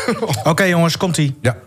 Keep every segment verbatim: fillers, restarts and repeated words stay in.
Oké okay, jongens, komt-ie. Ja.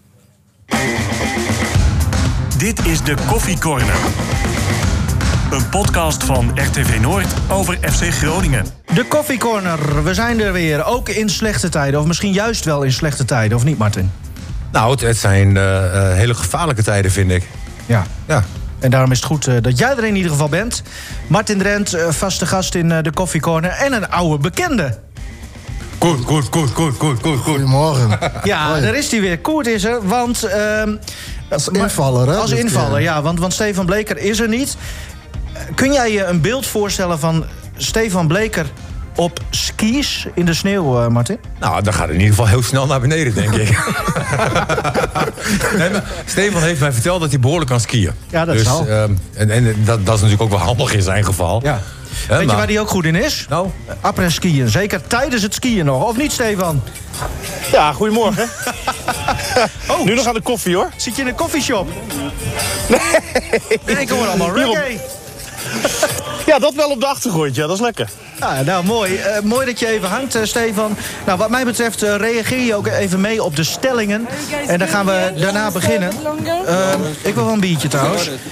Dit is de Koffie Corner. Een podcast van R T V Noord over F C Groningen. De Koffie Corner, we zijn er weer. Ook in slechte tijden, of misschien juist wel in slechte tijden, of niet, Martin? Nou, het, het zijn uh, uh, hele gevaarlijke tijden, vind ik. Ja. Ja. En daarom is het goed uh, dat jij er in ieder geval bent. Martin Drent, uh, vaste gast in uh, de Koffie Corner. En een oude bekende. Goed, goed, goed, goed, goed, goed. Goedemorgen. Ja, Hoi. Daar is hij weer. Koert is er, want... Uh, als invaller, hè? Als invaller, ja. Want, want Stefan Bleker is er niet. Kun jij je een beeld voorstellen van Stefan Bleker op skis in de sneeuw, uh, Martin? Nou, dan gaat het in ieder geval heel snel naar beneden, denk ik. Nee, maar Stefan heeft mij verteld dat hij behoorlijk kan skiën. Ja, dat dus, is al. Uh, en en dat, dat is natuurlijk ook wel handig in zijn geval. Ja. He, Weet maar... je waar hij ook goed in is? Nou? Après skiën. Zeker tijdens het skiën nog. Of niet, Stefan? Ja, goedemorgen. Oh, nu nog aan de koffie, hoor. Zit je in een koffieshop? Nee. Ik hoor allemaal reggae. Ja, dat wel op de achtergrond, ja, dat is lekker. Ah, nou, mooi. Uh, mooi dat je even hangt, uh, Stefan. Nou, wat mij betreft uh, reageer je ook even mee op de stellingen. En dan gaan we daarna beginnen. Uh, ik wil wel een biertje trouwens. Uh,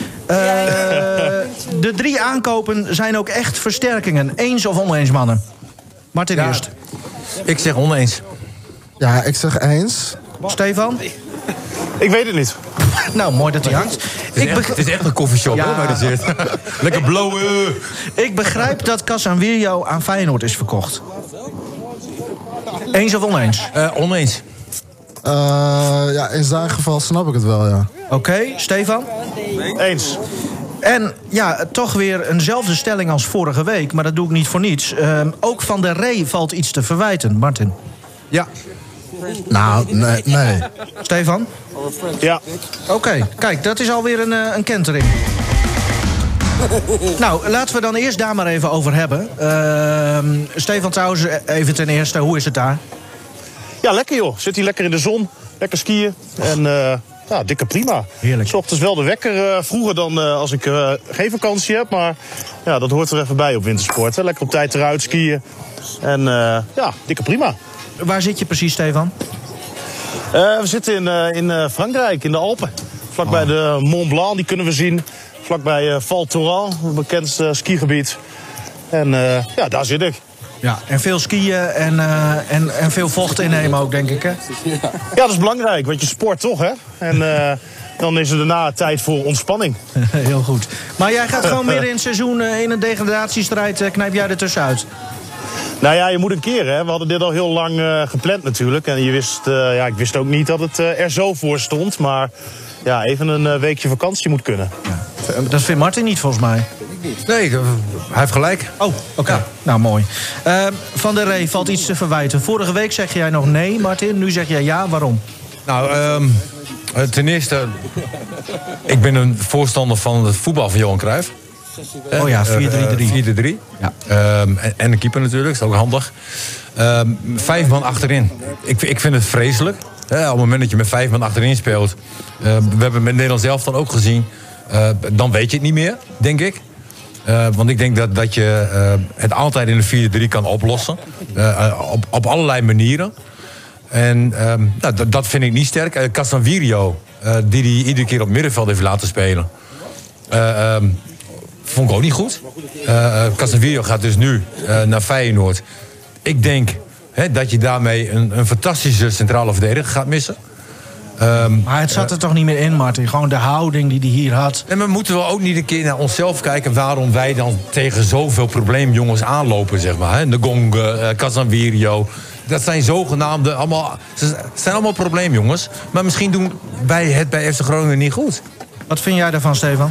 de drie aankopen zijn ook echt versterkingen. Eens of oneens, mannen? Martin ja, eerst. Ik zeg oneens. Ja, ik zeg eens. Stefan? Ik weet het niet. Nou, mooi dat hij hangt. Het is, ik echt, het is echt een koffieshop, ja. Hoor, waar die zit. Lekker blowen. Ik begrijp dat Casanvirio aan Feyenoord is verkocht. Eens of oneens? Uh, oneens. Uh, ja, in zijn geval snap ik het wel, ja. Oké, okay, Stefan? Eens. En ja, toch weer eenzelfde stelling als vorige week, maar dat doe ik niet voor niets. Uh, ook Van der Rey valt iets te verwijten, Martin. Ja. Nou, nee, nee. Stefan? Ja. Oké, okay, kijk, dat is alweer een, een kentering. Nou, laten we dan eerst daar maar even over hebben. Uh, Stefan trouwens, even ten eerste, hoe is het daar? Ja, lekker joh. Zit hier lekker in de zon, lekker skiën en uh, ja, dikke prima. Heerlijk. 's Ochtends wel de wekker, uh, vroeger dan uh, als ik uh, geen vakantie heb, maar ja, dat hoort er even bij op wintersport. Hè. Lekker op tijd eruit skiën en uh, ja, dikke prima. Waar zit je precies, Stefan? Uh, we zitten in, uh, in uh, Frankrijk, in de Alpen. Vlakbij oh. de Mont Blanc, die kunnen we zien. Vlakbij uh, Val Thorens, het bekendste uh, skigebied. En uh, ja, daar zit ik. Ja, en veel skiën en, uh, en, en veel vocht innemen ook, denk ik, hè? Ja, dat is belangrijk, want je sport toch, hè? En uh, dan is er daarna tijd voor ontspanning. Heel goed. Maar jij gaat gewoon midden in het seizoen uh, in een degradatiestrijd, uh, knijp jij er tussenuit? Nou ja, je moet een keer, hè. We hadden dit al heel lang uh, gepland natuurlijk. En je wist, uh, ja, ik wist ook niet dat het uh, er zo voor stond. Maar ja, even een uh, weekje vakantie moet kunnen. Ja. Dat vindt Martin niet, volgens mij. Nee, hij heeft gelijk. Oh, oké. Okay. Ja. Nou, mooi. Uh, Van der Rey valt iets te verwijten. Vorige week zeg jij nog nee, Martin. Nu zeg jij ja. Waarom? Nou, um, ten eerste... ik ben een voorstander van het voetbal van Johan Cruijff. Oh ja, vier drie drie. vier drie. Ja. Um, en, en de keeper natuurlijk, is ook handig. Um, vijf man achterin. Ik, ik vind het vreselijk. Hè, op het moment dat je met vijf man achterin speelt. Uh, we hebben met Nederland zelf dan ook gezien. Uh, dan weet je het niet meer, denk ik. Uh, want ik denk dat, dat je uh, het altijd in de vier drie kan oplossen. Uh, op, op allerlei manieren. En um, nou, dat, dat vind ik niet sterk. Uh, Casanvirio, uh, die die iedere keer op middenveld heeft laten spelen. Uh, um, Vond ik ook niet goed. Uh, Casanvirio gaat dus nu uh, naar Feyenoord. Ik denk hè, dat je daarmee een, een fantastische centrale verdediger gaat missen. Um, maar het zat er uh, toch niet meer in, Martin? Gewoon de houding die hij hier had. En maar moeten we ook niet een keer naar onszelf kijken... waarom wij dan tegen zoveel probleemjongens aanlopen, zeg maar. Hè? De Gong, uh, Casanvirio. Dat zijn zogenaamde... Allemaal, ze zijn allemaal probleemjongens. Maar misschien doen wij het bij F C Groningen niet goed. Wat vind jij daarvan, Stefan?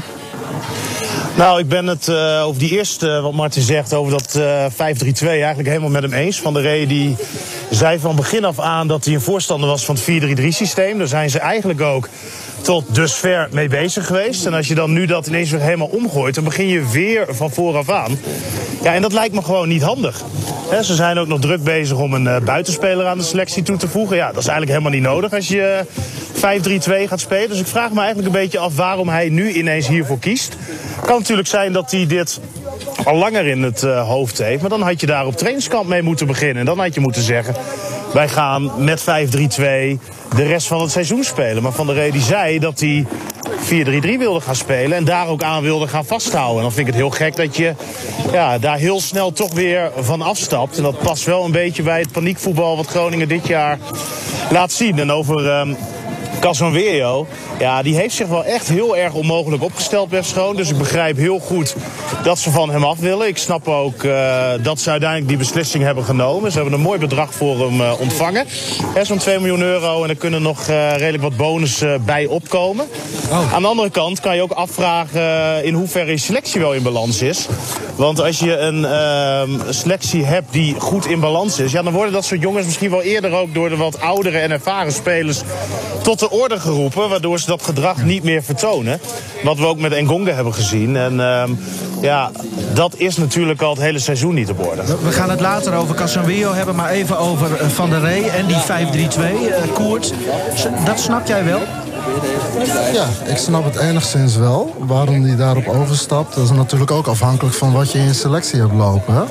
Nou, ik ben het uh, over die eerste, uh, wat Martin zegt, over dat uh, vijf drie twee eigenlijk helemaal met hem eens. Van der Rey die zei van begin af aan dat hij een voorstander was van het vier drie drie systeem. Daar zijn ze eigenlijk ook tot dusver mee bezig geweest. En als je dan nu dat ineens weer helemaal omgooit, dan begin je weer van vooraf aan. Ja, en dat lijkt me gewoon niet handig. He, ze zijn ook nog druk bezig om een uh, buitenspeler aan de selectie toe te voegen. Ja, dat is eigenlijk helemaal niet nodig als je uh, vijf drie twee gaat spelen. Dus ik vraag me eigenlijk een beetje af waarom hij nu ineens hiervoor kiest. Het kan natuurlijk zijn dat hij dit al langer in het uh, hoofd heeft. Maar dan had je daar op trainingskamp mee moeten beginnen. En dan had je moeten zeggen, wij gaan met vijf drie twee de rest van het seizoen spelen. Maar Van der Rey die zei dat hij vier drie drie wilde gaan spelen en daar ook aan wilde gaan vasthouden. En dan vind ik het heel gek dat je ja, daar heel snel toch weer van afstapt. En dat past wel een beetje bij het paniekvoetbal wat Groningen dit jaar laat zien. En over um, Casanwejo, ja, die heeft zich wel echt heel erg onmogelijk opgesteld bij Schoon. Dus ik begrijp heel goed dat ze van hem af willen. Ik snap ook uh, dat ze uiteindelijk die beslissing hebben genomen. Ze hebben een mooi bedrag voor hem uh, ontvangen. Zo'n twee miljoen euro en er kunnen nog uh, redelijk wat bonus uh, bij opkomen. Oh. Aan de andere kant kan je ook afvragen uh, in hoeverre je selectie wel in balans is. Want als je een uh, selectie hebt die goed in balans is, ja, dan worden dat soort jongens misschien wel eerder ook door de wat oudere en ervaren spelers tot de orde geroepen, waardoor ze dat gedrag niet meer vertonen. Wat we ook met Engonga hebben gezien. En uh, ja, dat is natuurlijk al het hele seizoen niet op orde. We gaan het later over Casanwejo hebben, maar even over Van der Rey en die vijf drie twee. Uh, Koert, dat snap jij wel? Ja, ik snap het enigszins wel. Waarom hij daarop overstapt, dat is natuurlijk ook afhankelijk van wat je in je selectie hebt lopen. Hè?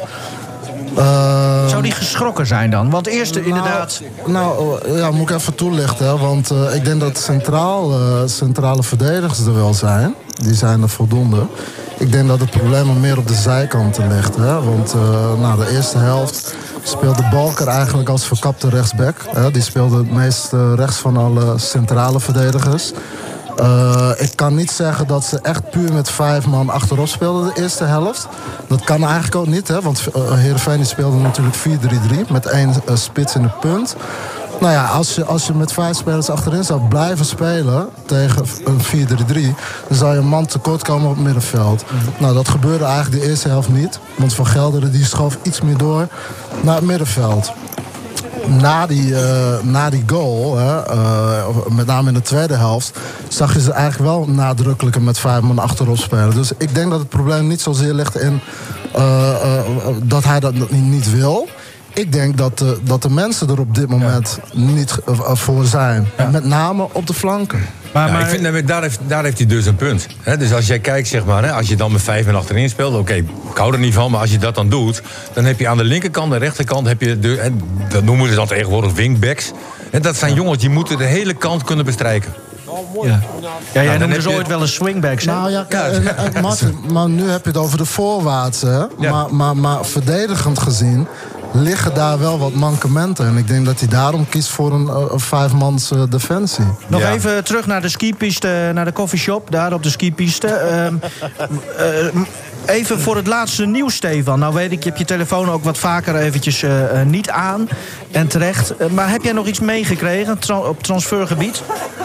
Uh, Zou die geschrokken zijn dan? Want eerst nou, inderdaad... Nou, ja, moet ik even toelichten. Hè? Want uh, ik denk dat centraal, uh, centrale verdedigers er wel zijn. Die zijn er voldoende. Ik denk dat het probleem er meer op de zijkanten ligt. Hè? Want uh, nou, de eerste helft speelde Balker eigenlijk als verkapte rechtsback. Hè? Die speelde het meest uh, rechts van alle centrale verdedigers. Uh, ik kan niet zeggen dat ze echt puur met vijf man achterop speelden de eerste helft. Dat kan eigenlijk ook niet, hè? Want uh, Heerenveen speelde natuurlijk vier drie drie met één uh, spits in de punt. Nou ja, als je, als je met vijf spelers achterin zou blijven spelen tegen een vier drie drie, dan zou je een man tekort komen op het middenveld. Mm-hmm. Nou, dat gebeurde eigenlijk de eerste helft niet. Want Van Gelderen die schoof iets meer door naar het middenveld. Na die, uh, na die goal, hè, uh, met name in de tweede helft, zag je ze eigenlijk wel nadrukkelijker met vijf man achterop spelen. Dus ik denk dat het probleem niet zozeer ligt in uh, uh, dat hij dat niet wil. Ik denk dat de, dat de mensen er op dit moment ja. niet uh, voor zijn. Ja. Met name op de flanken. Maar, maar... Ja, ik vind, daar, heeft, daar heeft hij dus een punt. He, dus als jij kijkt, zeg maar, he, als je dan met vijf en achterin speelt, oké, okay, ik hou er niet van, maar als je dat dan doet, dan heb je aan de linkerkant en rechterkant, heb je de, en dat noemen ze dan tegenwoordig wingbacks. En dat zijn jongens die moeten de hele kant kunnen bestrijken. Ja, ja jij nou, noemde ze ooit wel een swingbacks, hè? Nou ja, ja. En, en, Martin, maar nu heb je het over de voorwaartse, hè? Ja. Maar, maar, maar verdedigend gezien liggen daar wel wat mankementen. En ik denk dat hij daarom kiest voor een, een vijfmans uh, defensie. Nog ja. even terug naar de skipiste, naar de coffeeshop, daar op de skipiste. Um, uh, even voor het laatste nieuws, Stefan. Nou weet ik, je hebt je telefoon ook wat vaker eventjes uh, niet aan. En terecht. Uh, maar heb jij nog iets meegekregen tra- op transfergebied?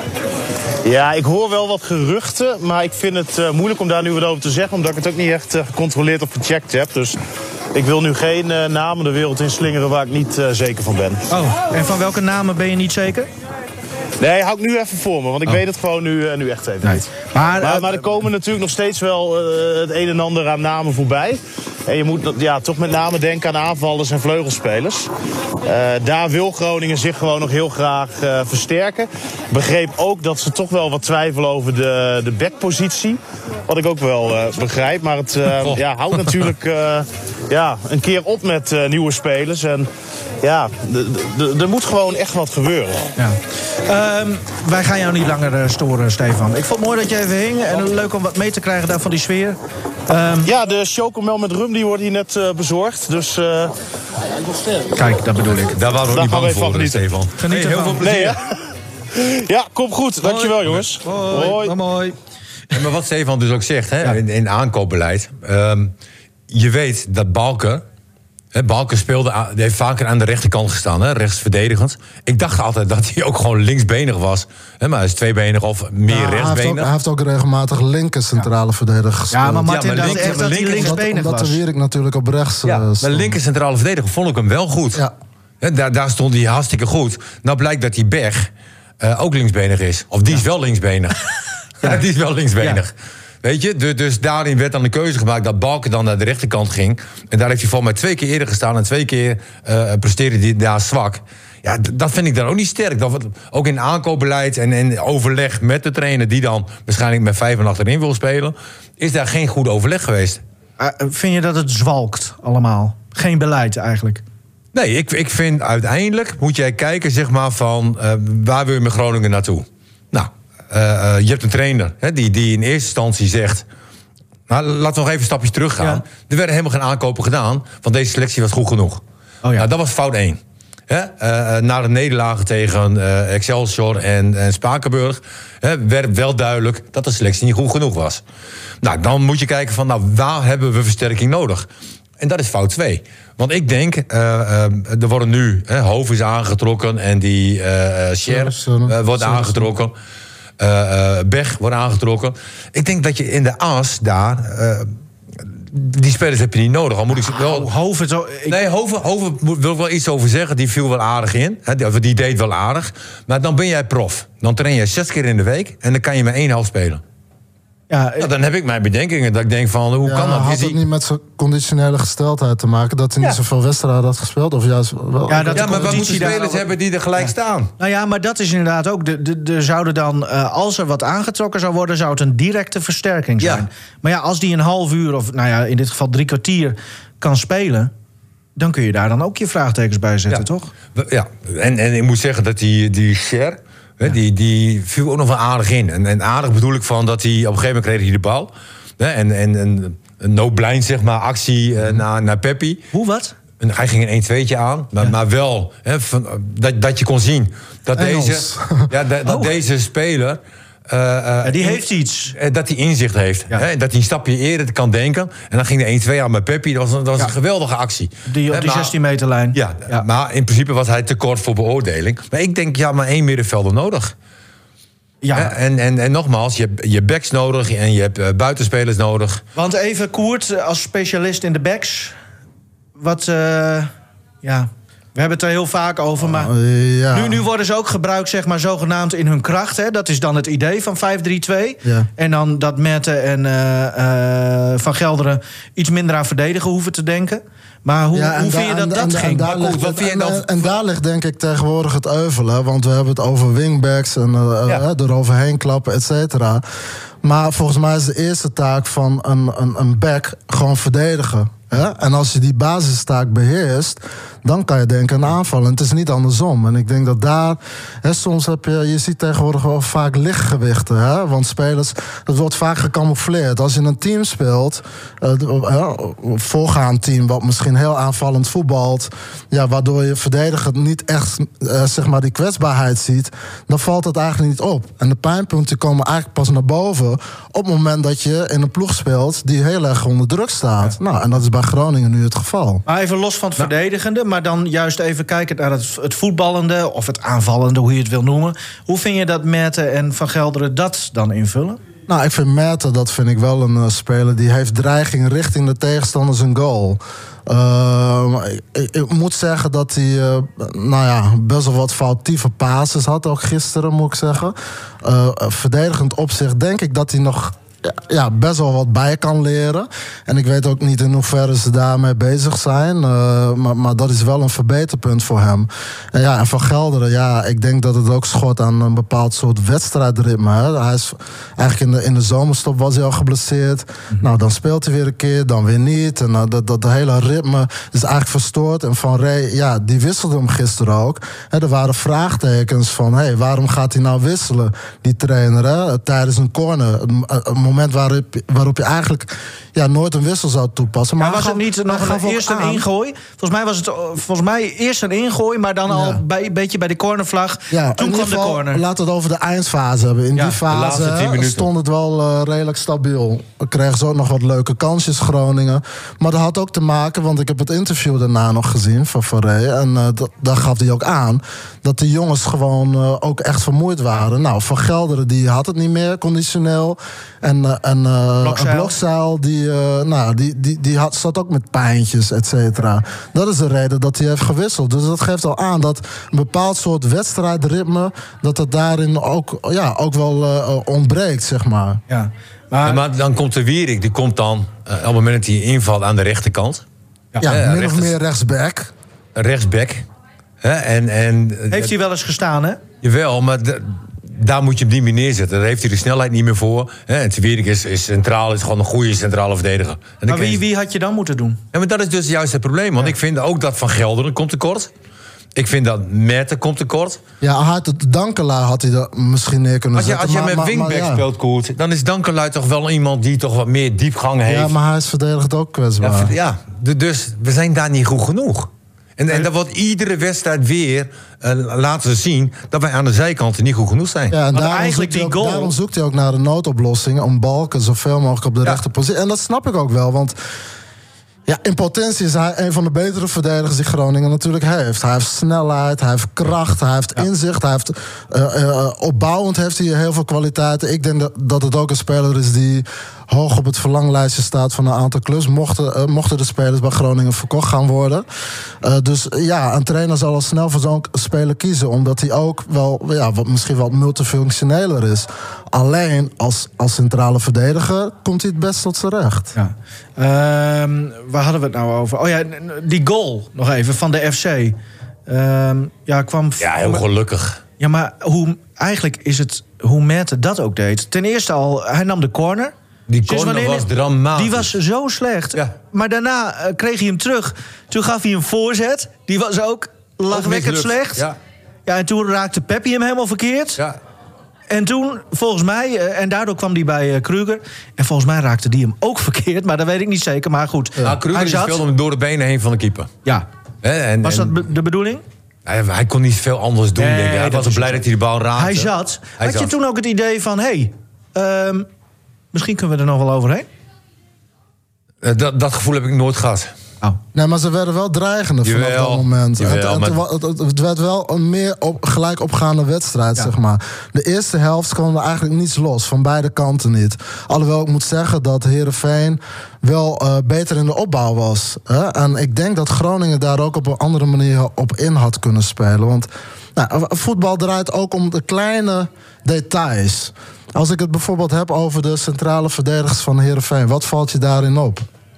Ja, ik hoor wel wat geruchten, maar ik vind het uh, moeilijk om daar nu wat over te zeggen, omdat ik het ook niet echt uh, gecontroleerd of gecheckt heb. Dus ik wil nu geen uh, namen de wereld in slingeren waar ik niet uh, zeker van ben. Oh, en van welke namen ben je niet zeker? Nee, hou ik nu even voor me, want ik oh. weet het gewoon nu, uh, nu echt even nee. niet. Maar, maar, maar er komen natuurlijk nog steeds wel uh, het een en ander aan namen voorbij. En je moet ja, toch met name denken aan aanvallers en vleugelspelers. Uh, daar wil Groningen zich gewoon nog heel graag uh, versterken. Begreep ook dat ze toch wel wat twijfelen over de, de backpositie. Wat ik ook wel uh, begrijp. Maar het uh, oh. ja, houdt natuurlijk uh, ja, een keer op met uh, nieuwe spelers. En ja, er moet gewoon echt wat gebeuren. Ja. Um, wij gaan jou niet langer uh, storen, Stefan. Ik vond het mooi dat je even hing. En leuk om wat mee te krijgen daar van die sfeer. Um, ja, de chocomel met rum die wordt hier net uh, bezorgd. Dus, uh... Kijk, dat bedoel ik. Daar waren we ook niet bang voor, Stefan. Geniet hey, heel veel plezier. Nee, ja, kom goed. Dankjewel, hoi. Jongens. Hoi. Hoi. Hoi. Hoi. En maar wat Stefan dus ook zegt, hè, ja. in, in aankoopbeleid. Um, je weet dat Balken... He, Balken speelde, die heeft vaker aan de rechterkant gestaan, he, rechtsverdedigend. Ik dacht altijd dat hij ook gewoon linksbenig was. He, maar hij is tweebenig of meer ja, rechtsbenig. Hij heeft, ook, hij heeft ook regelmatig linker centrale ja. verdediger gespeeld. Ja, maar Martin ja, maar dacht echt dat hij linksbenig was. Omdat de Wierik natuurlijk op rechts ja, uh, maar linker centrale verdediger vond ik hem wel goed. Ja. He, daar, daar stond hij hartstikke goed. Nou blijkt dat die Berg uh, ook linksbenig is. Of die ja. is wel linksbenig. ja. ja, die is wel linksbenig. Ja. Weet je, dus, dus daarin werd dan de keuze gemaakt dat Balken dan naar de rechterkant ging. En daar heeft hij volgens mij twee keer eerder gestaan en twee keer uh, presteerde hij daar zwak. Ja, d- dat vind ik dan ook niet sterk. Dat, ook in aankoopbeleid en, en overleg met de trainer die dan waarschijnlijk met vijf en achterin wil spelen, is daar geen goed overleg geweest. Uh, vind je dat het zwalkt allemaal? Geen beleid eigenlijk? Nee, ik, ik vind uiteindelijk moet jij kijken zeg maar, van uh, waar wil je met Groningen naartoe? Nou, uh, uh, je hebt een trainer hè, die, die in eerste instantie zegt... Nou, laten we nog even een stapje terug gaan. Ja. Er werden helemaal geen aankopen gedaan, want deze selectie was goed genoeg. Oh ja. Nou, dat was fout één. Hè? Uh, na de nederlagen tegen uh, Excelsior en, en Spakenburg... Hè, werd wel duidelijk dat de selectie niet goed genoeg was. Nou, dan moet je kijken van, nou, waar hebben we versterking nodig? En dat is fout twee. Want ik denk, uh, uh, er worden nu... Hè, Hoofd is aangetrokken en die uh, Scher uh, wordt aangetrokken. Uh, uh, Beg wordt aangetrokken. Ik denk dat je in de as daar... Uh, die spelers heb je niet nodig. Al moet ik wel... Hoven zo... Ik... Nee, Hoven, Hoven wil ik wel iets over zeggen. Die viel wel aardig in. Hè, die, die deed wel aardig. Maar dan ben jij prof. Dan train je zes keer in de week. En dan kan je met één helft spelen. Ja, nou, dan heb ik mijn bedenkingen. Dat ik denk van, hoe ja, kan dat? Had het niet met zijn conditionele gesteldheid te maken? Dat hij ja. niet zoveel wedstrijden had gespeeld? Of juist wel? Ja, dat ja maar we moeten spelers hebben die er gelijk ja. staan. Nou ja, maar dat is inderdaad ook... De, de, de zouden dan, uh, als er wat aangetrokken zou worden... zou het een directe versterking zijn. Ja. Maar ja, als die een half uur of nou ja, in dit geval drie kwartier kan spelen... dan kun je daar dan ook je vraagtekens bij zetten, ja. toch? Ja, en, en ik moet zeggen dat die, die Scher... Ja. Die, die viel ook nog wel aardig in. En, en aardig bedoel ik van dat hij... op een gegeven moment kreeg hij de bal. Hè, en, en en een no-blind, zeg maar, actie uh, naar, naar Peppi. Hoe, wat? En hij ging een één tweetje aan. Maar, ja. maar wel, hè, van, dat, dat je kon zien... dat, deze, ja, dat, dat oh. deze speler... Uh, uh, ja, die heeft iets. Uh, dat hij inzicht heeft. Ja. Hè, dat hij een stapje eerder kan denken. En dan ging de één twee aan met Peppi. Dat was, dat was ja. een geweldige actie. Die op Hè, die zestien meter lijn. Ja, ja, maar in principe was hij te kort voor beoordeling. Maar ik denk, ja, maar één middenvelder nodig. Ja. Hè, en, en, en nogmaals, je hebt je backs nodig en je hebt uh, buitenspelers nodig. Want even Koert, als specialist in de backs. Wat, uh, ja... We hebben het er heel vaak over, maar uh, ja. nu, nu worden ze ook gebruikt, zeg maar, zogenaamd in hun kracht. Hè? Dat is dan het idee van vijf drie twee. Ja. En dan dat Mette en uh, uh, Van Gelderen iets minder aan verdedigen hoeven te denken. Maar hoe, ja, hoe vind je dat en, dat en, ging? En daar, ligt, wat vind je dan? En, en daar ligt denk ik tegenwoordig het euvelen. Want we hebben het over wingbacks en uh, ja. uh, eroverheen klappen, et cetera. Maar volgens mij is de eerste taak van een, een, een back gewoon verdedigen. Ja? En als je die basistaak beheerst, dan kan je denken aan aanvallen. En het is niet andersom. En ik denk dat daar... Hè, soms heb je... Je ziet tegenwoordig wel vaak lichtgewichten. Hè? Want spelers... Dat wordt vaak gecamoufleerd. Als je in een team speelt... Uh, voorgaand team wat misschien heel aanvallend voetbalt... Ja, waardoor je verdediger niet echt uh, zeg maar die kwetsbaarheid ziet... dan valt het eigenlijk niet op. En de pijnpunten komen eigenlijk pas naar boven... op het moment dat je in een ploeg speelt... die heel erg onder druk staat. Ja. Nou, en dat is bij Groningen nu het geval. Maar even los van het nou. verdedigende... maar dan juist even kijken naar het, het voetballende... of het aanvallende, hoe je het wil noemen. Hoe vind je dat Merte en Van Gelderen dat dan invullen? Nou, ik vind Merte, dat vind ik wel een uh, speler... die heeft dreiging richting de tegenstander zijn goal. Uh, ik, ik moet zeggen dat hij uh, nou ja, best wel wat foutieve passes had. Ook gisteren, moet ik zeggen. Uh, verdedigend opzicht denk ik dat hij nog... ja, best wel wat bij kan leren. En ik weet ook niet in hoeverre ze daarmee bezig zijn. Uh, maar, maar dat is wel een verbeterpunt voor hem. En ja, en Van Gelderen, ja, ik denk dat het ook schot aan een bepaald soort wedstrijdritme. Hè. Hij is eigenlijk in de, in de zomerstop was hij al geblesseerd. Mm-hmm. Nou, dan speelt hij weer een keer, dan weer niet. En uh, dat, dat hele ritme is eigenlijk verstoord. En Van Rey, ja, die wisselde hem gisteren ook. Hè, er waren vraagtekens van, hé, hey, waarom gaat hij nou wisselen, die trainer, hè, tijdens een corner? Een moment waarop, waarop je eigenlijk ja, nooit een wissel zou toepassen. Maar ja, was het niet nog een, eerst een ingooi? Volgens mij was het volgens mij eerst een ingooi, maar dan al ja. bij, een beetje bij de cornervlag. Ja, toen kwam geval, de corner. Laten we het over de eindfase hebben. In ja, die fase hè, stond het wel uh, redelijk stabiel. We kregen zo ook nog wat leuke kansjes, Groningen. Maar dat had ook te maken, want ik heb het interview daarna nog gezien van Van Rey. En uh, dat, daar gaf hij ook aan dat de jongens gewoon uh, ook echt vermoeid waren. Nou, Van Gelderen die had het niet meer, conditioneel. En, uh, en uh, Blokzeil. Blokzeil, die, uh, nou, die, die, die had, zat ook met pijntjes, et cetera. Dat is de reden dat hij heeft gewisseld. Dus dat geeft al aan dat een bepaald soort wedstrijdritme, dat het daarin ook, ja, ook wel uh, ontbreekt, zeg maar. Ja. Maar, ja, maar dan komt de Wierik, die komt dan uh, op het moment dat hij invalt aan de rechterkant. Ja, ja uh, min rechters, of meer rechtsback. Rechtsback. Hè, en, en, heeft hij wel eens gestaan, hè? Jawel, maar... De, daar moet je hem niet meer neerzetten. Daar heeft hij de snelheid niet meer voor. Hè? En Twierik is, is centraal, is gewoon een goede centrale verdediger. En maar wie, wie had je dan moeten doen? Ja, maar dat is dus juist het probleem. Want ja. ik vind ook dat Van Gelderen komt tekort. Ik vind dat Merten komt tekort. Ja, had het Dankelaar had hij er misschien neer kunnen als je, zetten. Als je maar, met wingback ja. speelt, Koert, dan is Dankelaar toch wel iemand die toch wat meer diepgang heeft. Ja, maar hij is verdedigend ook kwetsbaar. Ja, ja, dus we zijn daar niet goed genoeg. En, en dat wordt iedere wedstrijd weer uh, laten zien dat wij aan de zijkanten niet goed genoeg zijn. Ja, en daarom eigenlijk die ook, goal... daarom zoekt hij ook naar de noodoplossing om Balken zoveel mogelijk op de ja. rechte positie. En dat snap ik ook wel, want ja, in potentie is hij een van de betere verdedigers die Groningen natuurlijk heeft. Hij heeft snelheid, hij heeft kracht, hij heeft ja. inzicht, hij heeft uh, uh, opbouwend heeft hij heel veel kwaliteiten. Ik denk dat, dat het ook een speler is die hoog op het verlanglijstje staat van een aantal clubs. Mochten, uh, mochten de spelers bij Groningen verkocht gaan worden. Uh, dus ja, een trainer zal al snel voor zo'n speler kiezen. Omdat hij ook wel, ja, wat, misschien wat multifunctioneler is. Alleen als, als centrale verdediger komt hij het best tot zijn recht. Ja. Um, waar hadden we het nou over? Oh ja, die goal nog even van de F C. Um, ja, kwam... Ja, heel gelukkig. Ja, maar hoe, eigenlijk is het hoe Merten dat ook deed. Ten eerste al, hij nam de corner. Die corner dus was dramatisch. Die was zo slecht. Ja. Maar daarna uh, kreeg hij hem terug. Toen gaf hij een voorzet. Die was ook lachwekkend slecht. Ja. Ja, en toen raakte Peppi hem helemaal verkeerd. Ja. En toen, volgens mij, uh, en daardoor kwam hij bij uh, Kruger. En volgens mij raakte die hem ook verkeerd. Maar dat weet ik niet zeker, maar goed. Ja. Nou, Kruger zat... speelde hem door de benen heen van de keeper. Ja. He, en, was dat be- de bedoeling? Hij, hij kon niet veel anders doen, nee, denk ik. Hij was blij dat hij de bal raakte. Hij zat. Hij Had zat. je toen ook het idee van... Hey, um, misschien kunnen we er nog wel overheen? Uh, dat, dat gevoel heb ik nooit gehad. Oh. Nee, maar ze werden wel dreigender vanaf jawel, dat moment. Jawel, het, het, maar... het, het, het werd wel een meer op, gelijk opgaande wedstrijd, ja. zeg maar. De eerste helft kwam er eigenlijk niets los, van beide kanten niet. Alhoewel ik moet zeggen dat Heerenveen wel uh, beter in de opbouw was. Hè? En ik denk dat Groningen daar ook op een andere manier op in had kunnen spelen. Want nou, voetbal draait ook om de kleine details. Als ik het bijvoorbeeld heb over de centrale verdedigers van Heerenveen, wat valt je daarin op?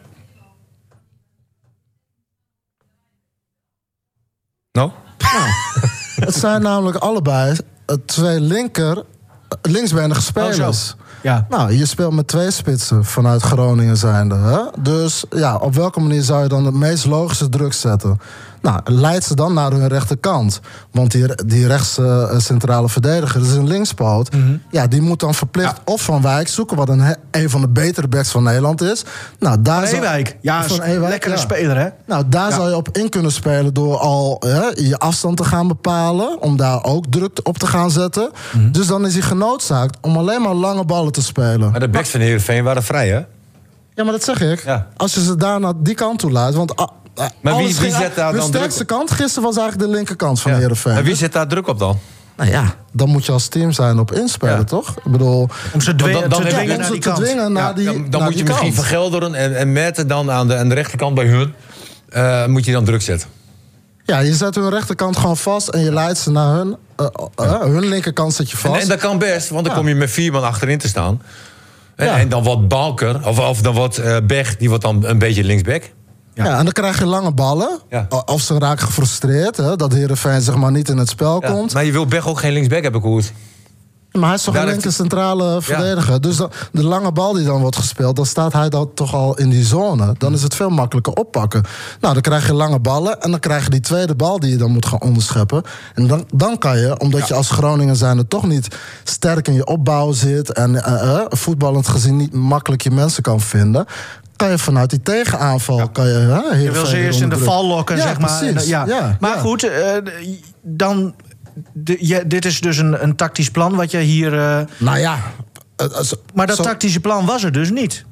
Nou? nou het zijn namelijk allebei twee linker, linksbenige spelers. Oh, ja. Nou, je speelt met twee spitsen vanuit Groningen zijnde. Hè? Dus ja, op welke manier zou je dan het meest logische druk zetten? Nou, leid ze dan naar hun rechterkant. Want die, die rechts uh, centrale verdediger, dat is een linkspoot. Mm-hmm. Ja, die moet dan verplicht ja. of Van Wijk zoeken, wat een, een van de betere backs van Nederland is. Nou, daar van Ewijk. Ja, van Ewijk, lekkere ja. speler, hè? Nou, daar ja. zou je op in kunnen spelen door al hè, je afstand te gaan bepalen. Om daar ook druk op te gaan zetten. Mm-hmm. Dus dan is hij genoodzaakt om alleen maar lange ballen te spelen. Maar de backs van Heerenveen waren vrij, hè? Ja, maar dat zeg ik. Ja. Als je ze daar naar die kant toe laat, want... Uh, maar wie, wie zet daar dan druk op? De sterkste kant gisteren was eigenlijk de linkerkant van ja. Heerenveen. En wie zet daar druk op dan? Nou ja, dan moet je als team zijn op inspelen, ja. toch? Ik bedoel... Om ze dwingen, dan, dan te dwingen ja, naar die te kant. dwingen naar ja, die Dan, dan naar moet je die misschien kant. vergelderen en, en Merten dan aan de, aan de rechterkant bij hun. Uh, moet je dan druk zetten. Ja, je zet hun rechterkant gewoon vast en je leidt ze naar hun... Uh, uh, uh, hun linkerkant zet je vast. En, en dat kan best, want dan ja. kom je met vier man achterin te staan. En, ja. en dan wordt Balker, of, of dan wordt uh, Beg, die wordt dan een beetje linksback. Ja. ja, en dan krijg je lange ballen. Ja. Of ze raken gefrustreerd, hè, dat Heerenveen zeg maar niet in het spel ja. komt. Maar je wil Beg ook geen linksback hebben, Koert. Maar hij is toch Daar een linker centrale verdediger. Ja. Dus de, de lange bal die dan wordt gespeeld, dan staat hij dan toch al in die zone. Dan is het veel makkelijker oppakken. Nou, dan krijg je lange ballen en dan krijg je die tweede bal die je dan moet gaan onderscheppen. En dan, dan kan je, omdat ja. je als Groningen zijnde toch niet sterk in je opbouw zit en uh, uh, voetballend gezien niet makkelijk je mensen kan vinden, kan je vanuit die tegenaanval... Ja. Kan je, hè, je wil ze eerst in de val lokken, ja, zeg maar. Precies. Ja. Ja, maar ja. goed, uh, dan... De, ja, dit is dus een, een tactisch plan wat je hier... Uh... Nou ja... Uh, uh, zo, maar dat zo... tactische plan was er dus niet.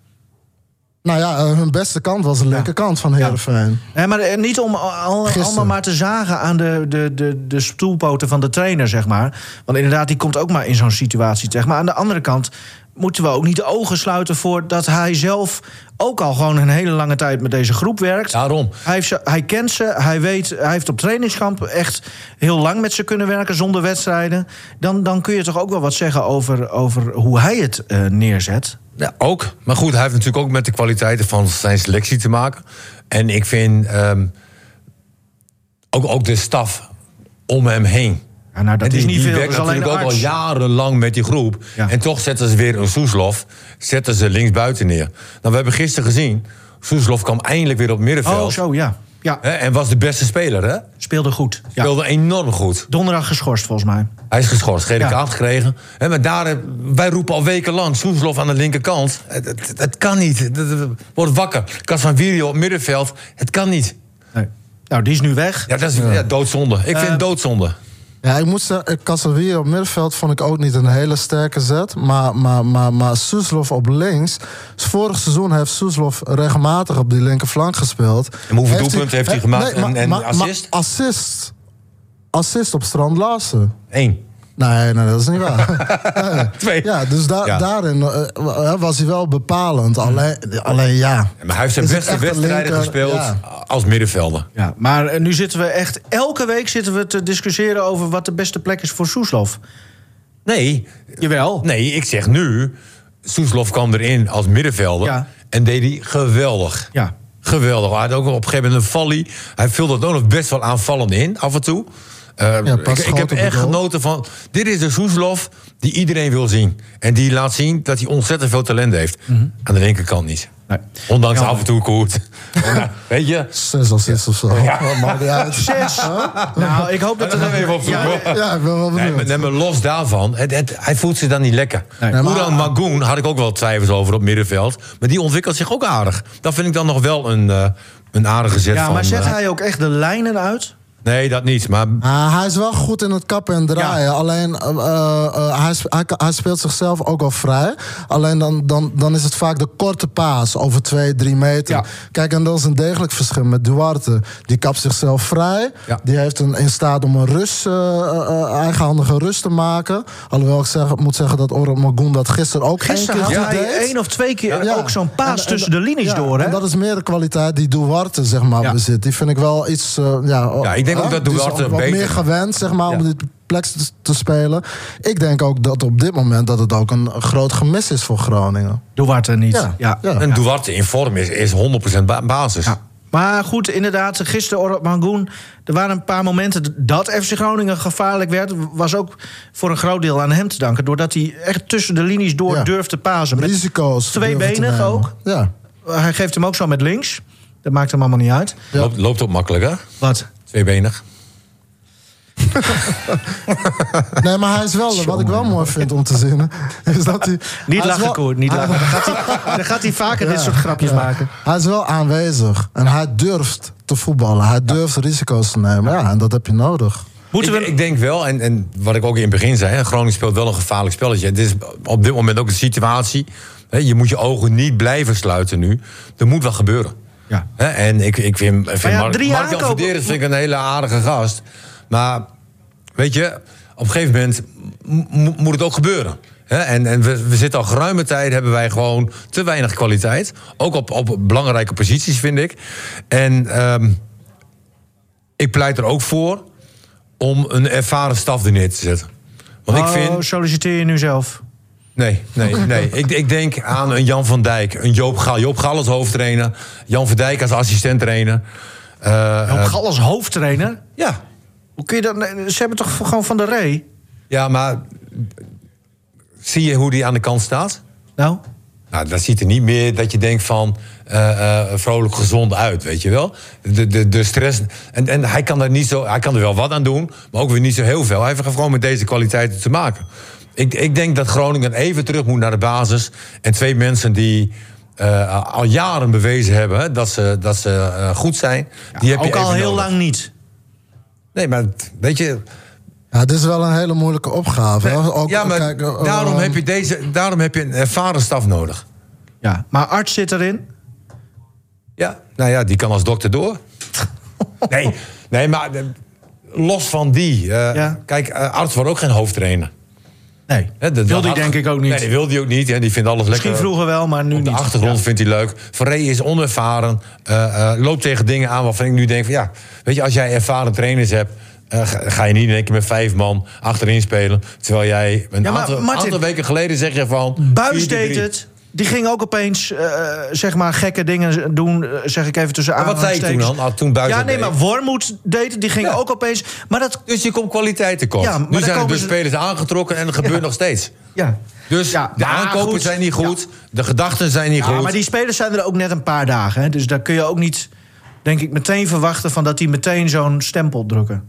Nou ja, uh, hun beste kant was de linkerkant ja. van Heerenveen. Ja. Nee, maar niet om al, allemaal maar te zagen aan de, de, de, de stoelpoten van de trainer, zeg maar. Want inderdaad, die komt ook maar in zo'n situatie terecht. Maar aan de andere kant moeten we ook niet de ogen sluiten voor dat hij zelf ook al gewoon een hele lange tijd met deze groep werkt. Daarom. Hij, heeft ze, hij kent ze, hij weet, hij heeft op trainingskamp echt heel lang met ze kunnen werken zonder wedstrijden. Dan, dan kun je toch ook wel wat zeggen over, over hoe hij het uh, neerzet. Ja, ook. Maar goed, hij heeft natuurlijk ook met de kwaliteiten van zijn selectie te maken. En ik vind um, ook, ook de staf om hem heen. Ja, nou, dat en die, is niet die veel. werkt Dat is alleen natuurlijk de ook al arts. jarenlang met die groep. Ja. En toch zetten ze weer een Soeslof, zetten ze linksbuiten neer. Nou, we hebben gisteren gezien, Soeslof kwam eindelijk weer op het middenveld. Oh, zo, ja. ja. Hè, en was de beste speler, hè? Speelde goed. Ja. Speelde enorm goed. Donderdag geschorst, volgens mij. Hij is geschorst, gele Ja. kaart gekregen. Hè, maar daar, eh, wij roepen al wekenlang, Soeslof aan de linkerkant. Het, het, het kan niet. Het, het, het wordt wakker. Casanvirio op het middenveld. Het kan niet. Nee. Nou, die is nu weg. Ja, dat is ja, doodzonde. Ik vind Uh, het doodzonde. Ja, ik moet zeggen, Casemiro op middenveld vond ik ook niet een hele sterke zet. Maar, maar, maar, maar Soeslof op links. Vorig seizoen heeft Soeslof regelmatig op die linkerflank gespeeld. En hoeveel Heeft doelpunten heeft hij gemaakt en- maar- en maar- assist? maar assist? Assist op Strand Larsen. Eén. Nee, nee, dat is niet waar. Nee. Twee. Ja, dus da- Ja. daarin uh, was hij wel bepalend. Alleen, alleen ja. Maar hij heeft zijn Is het beste echt een wedstrijden linker- gespeeld ja. als middenvelder. Ja, maar eh, nu zitten we echt... Elke week zitten we te discussiëren over wat de beste plek is voor Soeslof. Nee, Jawel. nee, ik zeg nu... Soeslof kwam erin als middenvelder Ja. en deed hij geweldig. Ja. Geweldig. Hij had ook op een gegeven moment een volley. Hij vulde het ook nog best wel aanvallend in, af en toe. Uh, Ja, pas ik, ik heb schoot op de echt goal. genoten van... Dit is de Soeslof die iedereen wil zien. En die laat zien dat hij ontzettend veel talent heeft. Mhm. Aan de linkerkant niet. Nee. Ondanks Ja. af en toe koert. Nou, weet je... Zes assists of zo. Wat maakt niet uit. Zes. Nou, ik hoop dat... Dat gaan we even opzoeken. Ja, hoor. Ja, ik ben wel Nee, benieuwd. maar, nee, maar los daarvan, het, het, hij voelt zich dan niet lekker. Nee. Nee, maar- Moeran Magoen had ik ook wel twijfels over op middenveld. Maar die ontwikkelt zich ook aardig. Dat vind ik dan nog wel een, uh, een aardige zet ja, van... maar zet uh, hij ook echt de lijnen uit? Nee, dat niet. Maar Ah, hij is wel goed in het kappen en draaien. Ja. Alleen, uh, uh, hij, sp- hij, hij speelt zichzelf ook wel vrij. Alleen dan, dan, dan is het vaak de korte paas over twee, drie meter. Ja. Kijk, en dat is een degelijk verschil met Duarte. Die kapt zichzelf vrij. Ja. Die heeft een, in staat om een rust, uh, uh, eigenhandige rust te maken. Alhoewel ik zeg, moet zeggen dat Orhan Magoen dat gisteren ook Gisteren één keer had goed hij deed. één of twee keer Ja. ook zo'n paas En- en- tussen de linies ja, door, hè? En dat is meer de kwaliteit die Duarte, zeg maar, Ja. bezit. Die vind ik wel iets... uh, ja, Ja, ik denk ook uh, dat die is Duarte ook wat beter- meer gewend, zeg maar, Ja. om die plek te, te spelen. Ik denk ook dat op dit moment dat het ook een groot gemis is voor Groningen. Duarte niet. Ja. Ja. Ja. en Duarte in vorm is, is honderd procent ba- basis. Ja. Maar goed, inderdaad, gisteren Orhan Magoen... er waren een paar momenten dat F C Groningen gevaarlijk werd... was ook voor een groot deel aan hem te danken... doordat hij echt tussen de linies door Ja. durfde pasen. Met Risico's. durven te tweebenig nemen. ook. Ja. Hij geeft hem ook zo met links. Dat maakt hem allemaal niet uit. Ja. Loopt, loopt ook makkelijk, hè? Wat? Tweebenig. Nee, maar hij is wel, wat ik wel mooi vind om te zien... is dat hij... Niet hij is lachen, wel- Koert, niet hij- lachen. Dan gaat hij, dan gaat hij vaker dit Ja. soort grapjes Ja. maken. Hij is wel aanwezig. En hij durft te voetballen. Hij durft risico's te nemen. Ja, en dat heb je nodig. Moeten ik, we... ik denk wel, en, en wat ik ook in het begin zei... hè, Groningen speelt wel een gevaarlijk spelletje. Het is op dit moment ook de situatie... Hè, je moet je ogen niet blijven sluiten nu. Er moet wat gebeuren. Ja. Hè, en ik, ik vind, vind ja, Mark, drie Mark-Jan aankopen- Verderes vind ik een hele aardige gast. Maar weet je, op een gegeven moment m- moet het ook gebeuren. Hè, en en we, we zitten al geruime tijd, hebben wij gewoon te weinig kwaliteit. Ook op, op belangrijke posities, vind ik. En ehm, ik pleit er ook voor om een ervaren staf er neer te zetten. Want ik Oh, vind... solliciteer je nu zelf? Nee, nee, nee. ik, ik denk aan een Jan van Dijk, een Joop Gal. Joop Gal als hoofdtrainer, Jan van Dijk als assistent-trainer. Uh, Joop uh, Gal als hoofdtrainer? ja. Hoe kun je dat... nee, Ze hebben toch gewoon Van der Rey? ja, maar zie je hoe die aan de kant staat? Nou? Nou, dat ziet er niet meer dat je denkt van uh, uh, vrolijk gezond uit, weet je wel. De, de, de stress. En, en hij kan er niet zo, hij kan er wel wat aan doen, maar ook weer niet zo heel veel. Hij heeft gewoon met deze kwaliteiten te maken. Ik, ik denk dat Groningen even terug moet naar de basis. En twee mensen die uh, al jaren bewezen hebben hè, dat ze, dat ze uh, goed zijn. Die heb je Ook al even heel nodig. lang niet. Nee, maar weet je. Ja, dit is wel een hele moeilijke opgave. hè. Ook, ja, maar kijk, uh, daarom, uh, heb je deze, daarom heb je een ervaren staf nodig. Ja. Maar Arts zit erin. Ja, nou ja, die kan als dokter door. nee, nee, maar uh, los van die. Uh, Ja. Kijk, uh, Arts wordt ook geen hoofdtrainer. Nee, Hè, dat- wil dat die had- denk ik ook niet. Nee, die wil die ook niet. En die vindt alles Misschien lekker. vroeger wel, maar nu Op de niet. achtergrond Ja. vindt hij leuk. Verree is onervaren. Uh, uh, loopt tegen dingen aan waarvan ik nu denk van ja, weet je, als jij ervaren trainers hebt, uh, ga, ga je niet in één keer met vijf man achterin spelen. Terwijl jij een Ja, maar aantal, Martin, aantal weken geleden zeg je van Buis vier drie deed drie. het. die ging ook opeens, uh, zeg maar, gekke dingen doen. Uh, zeg ik even tussen aan. Wat zei ik toen dan? Ah, toen buiten ja, nee, maar Wormoed deed het. Die ging ja. ook opeens. Maar dat... Dus je komt kwaliteit tekort. Ja, nu zijn er dus ze... spelers aangetrokken en dat gebeurt ja. nog steeds. Ja. Dus ja, de aankopen goed. zijn niet goed. Ja. De gedachten zijn niet ja, goed. Maar die spelers zijn er ook net een paar dagen. Hè? Dus daar kun je ook niet, denk ik, meteen verwachten van dat die meteen zo'n stempel drukken.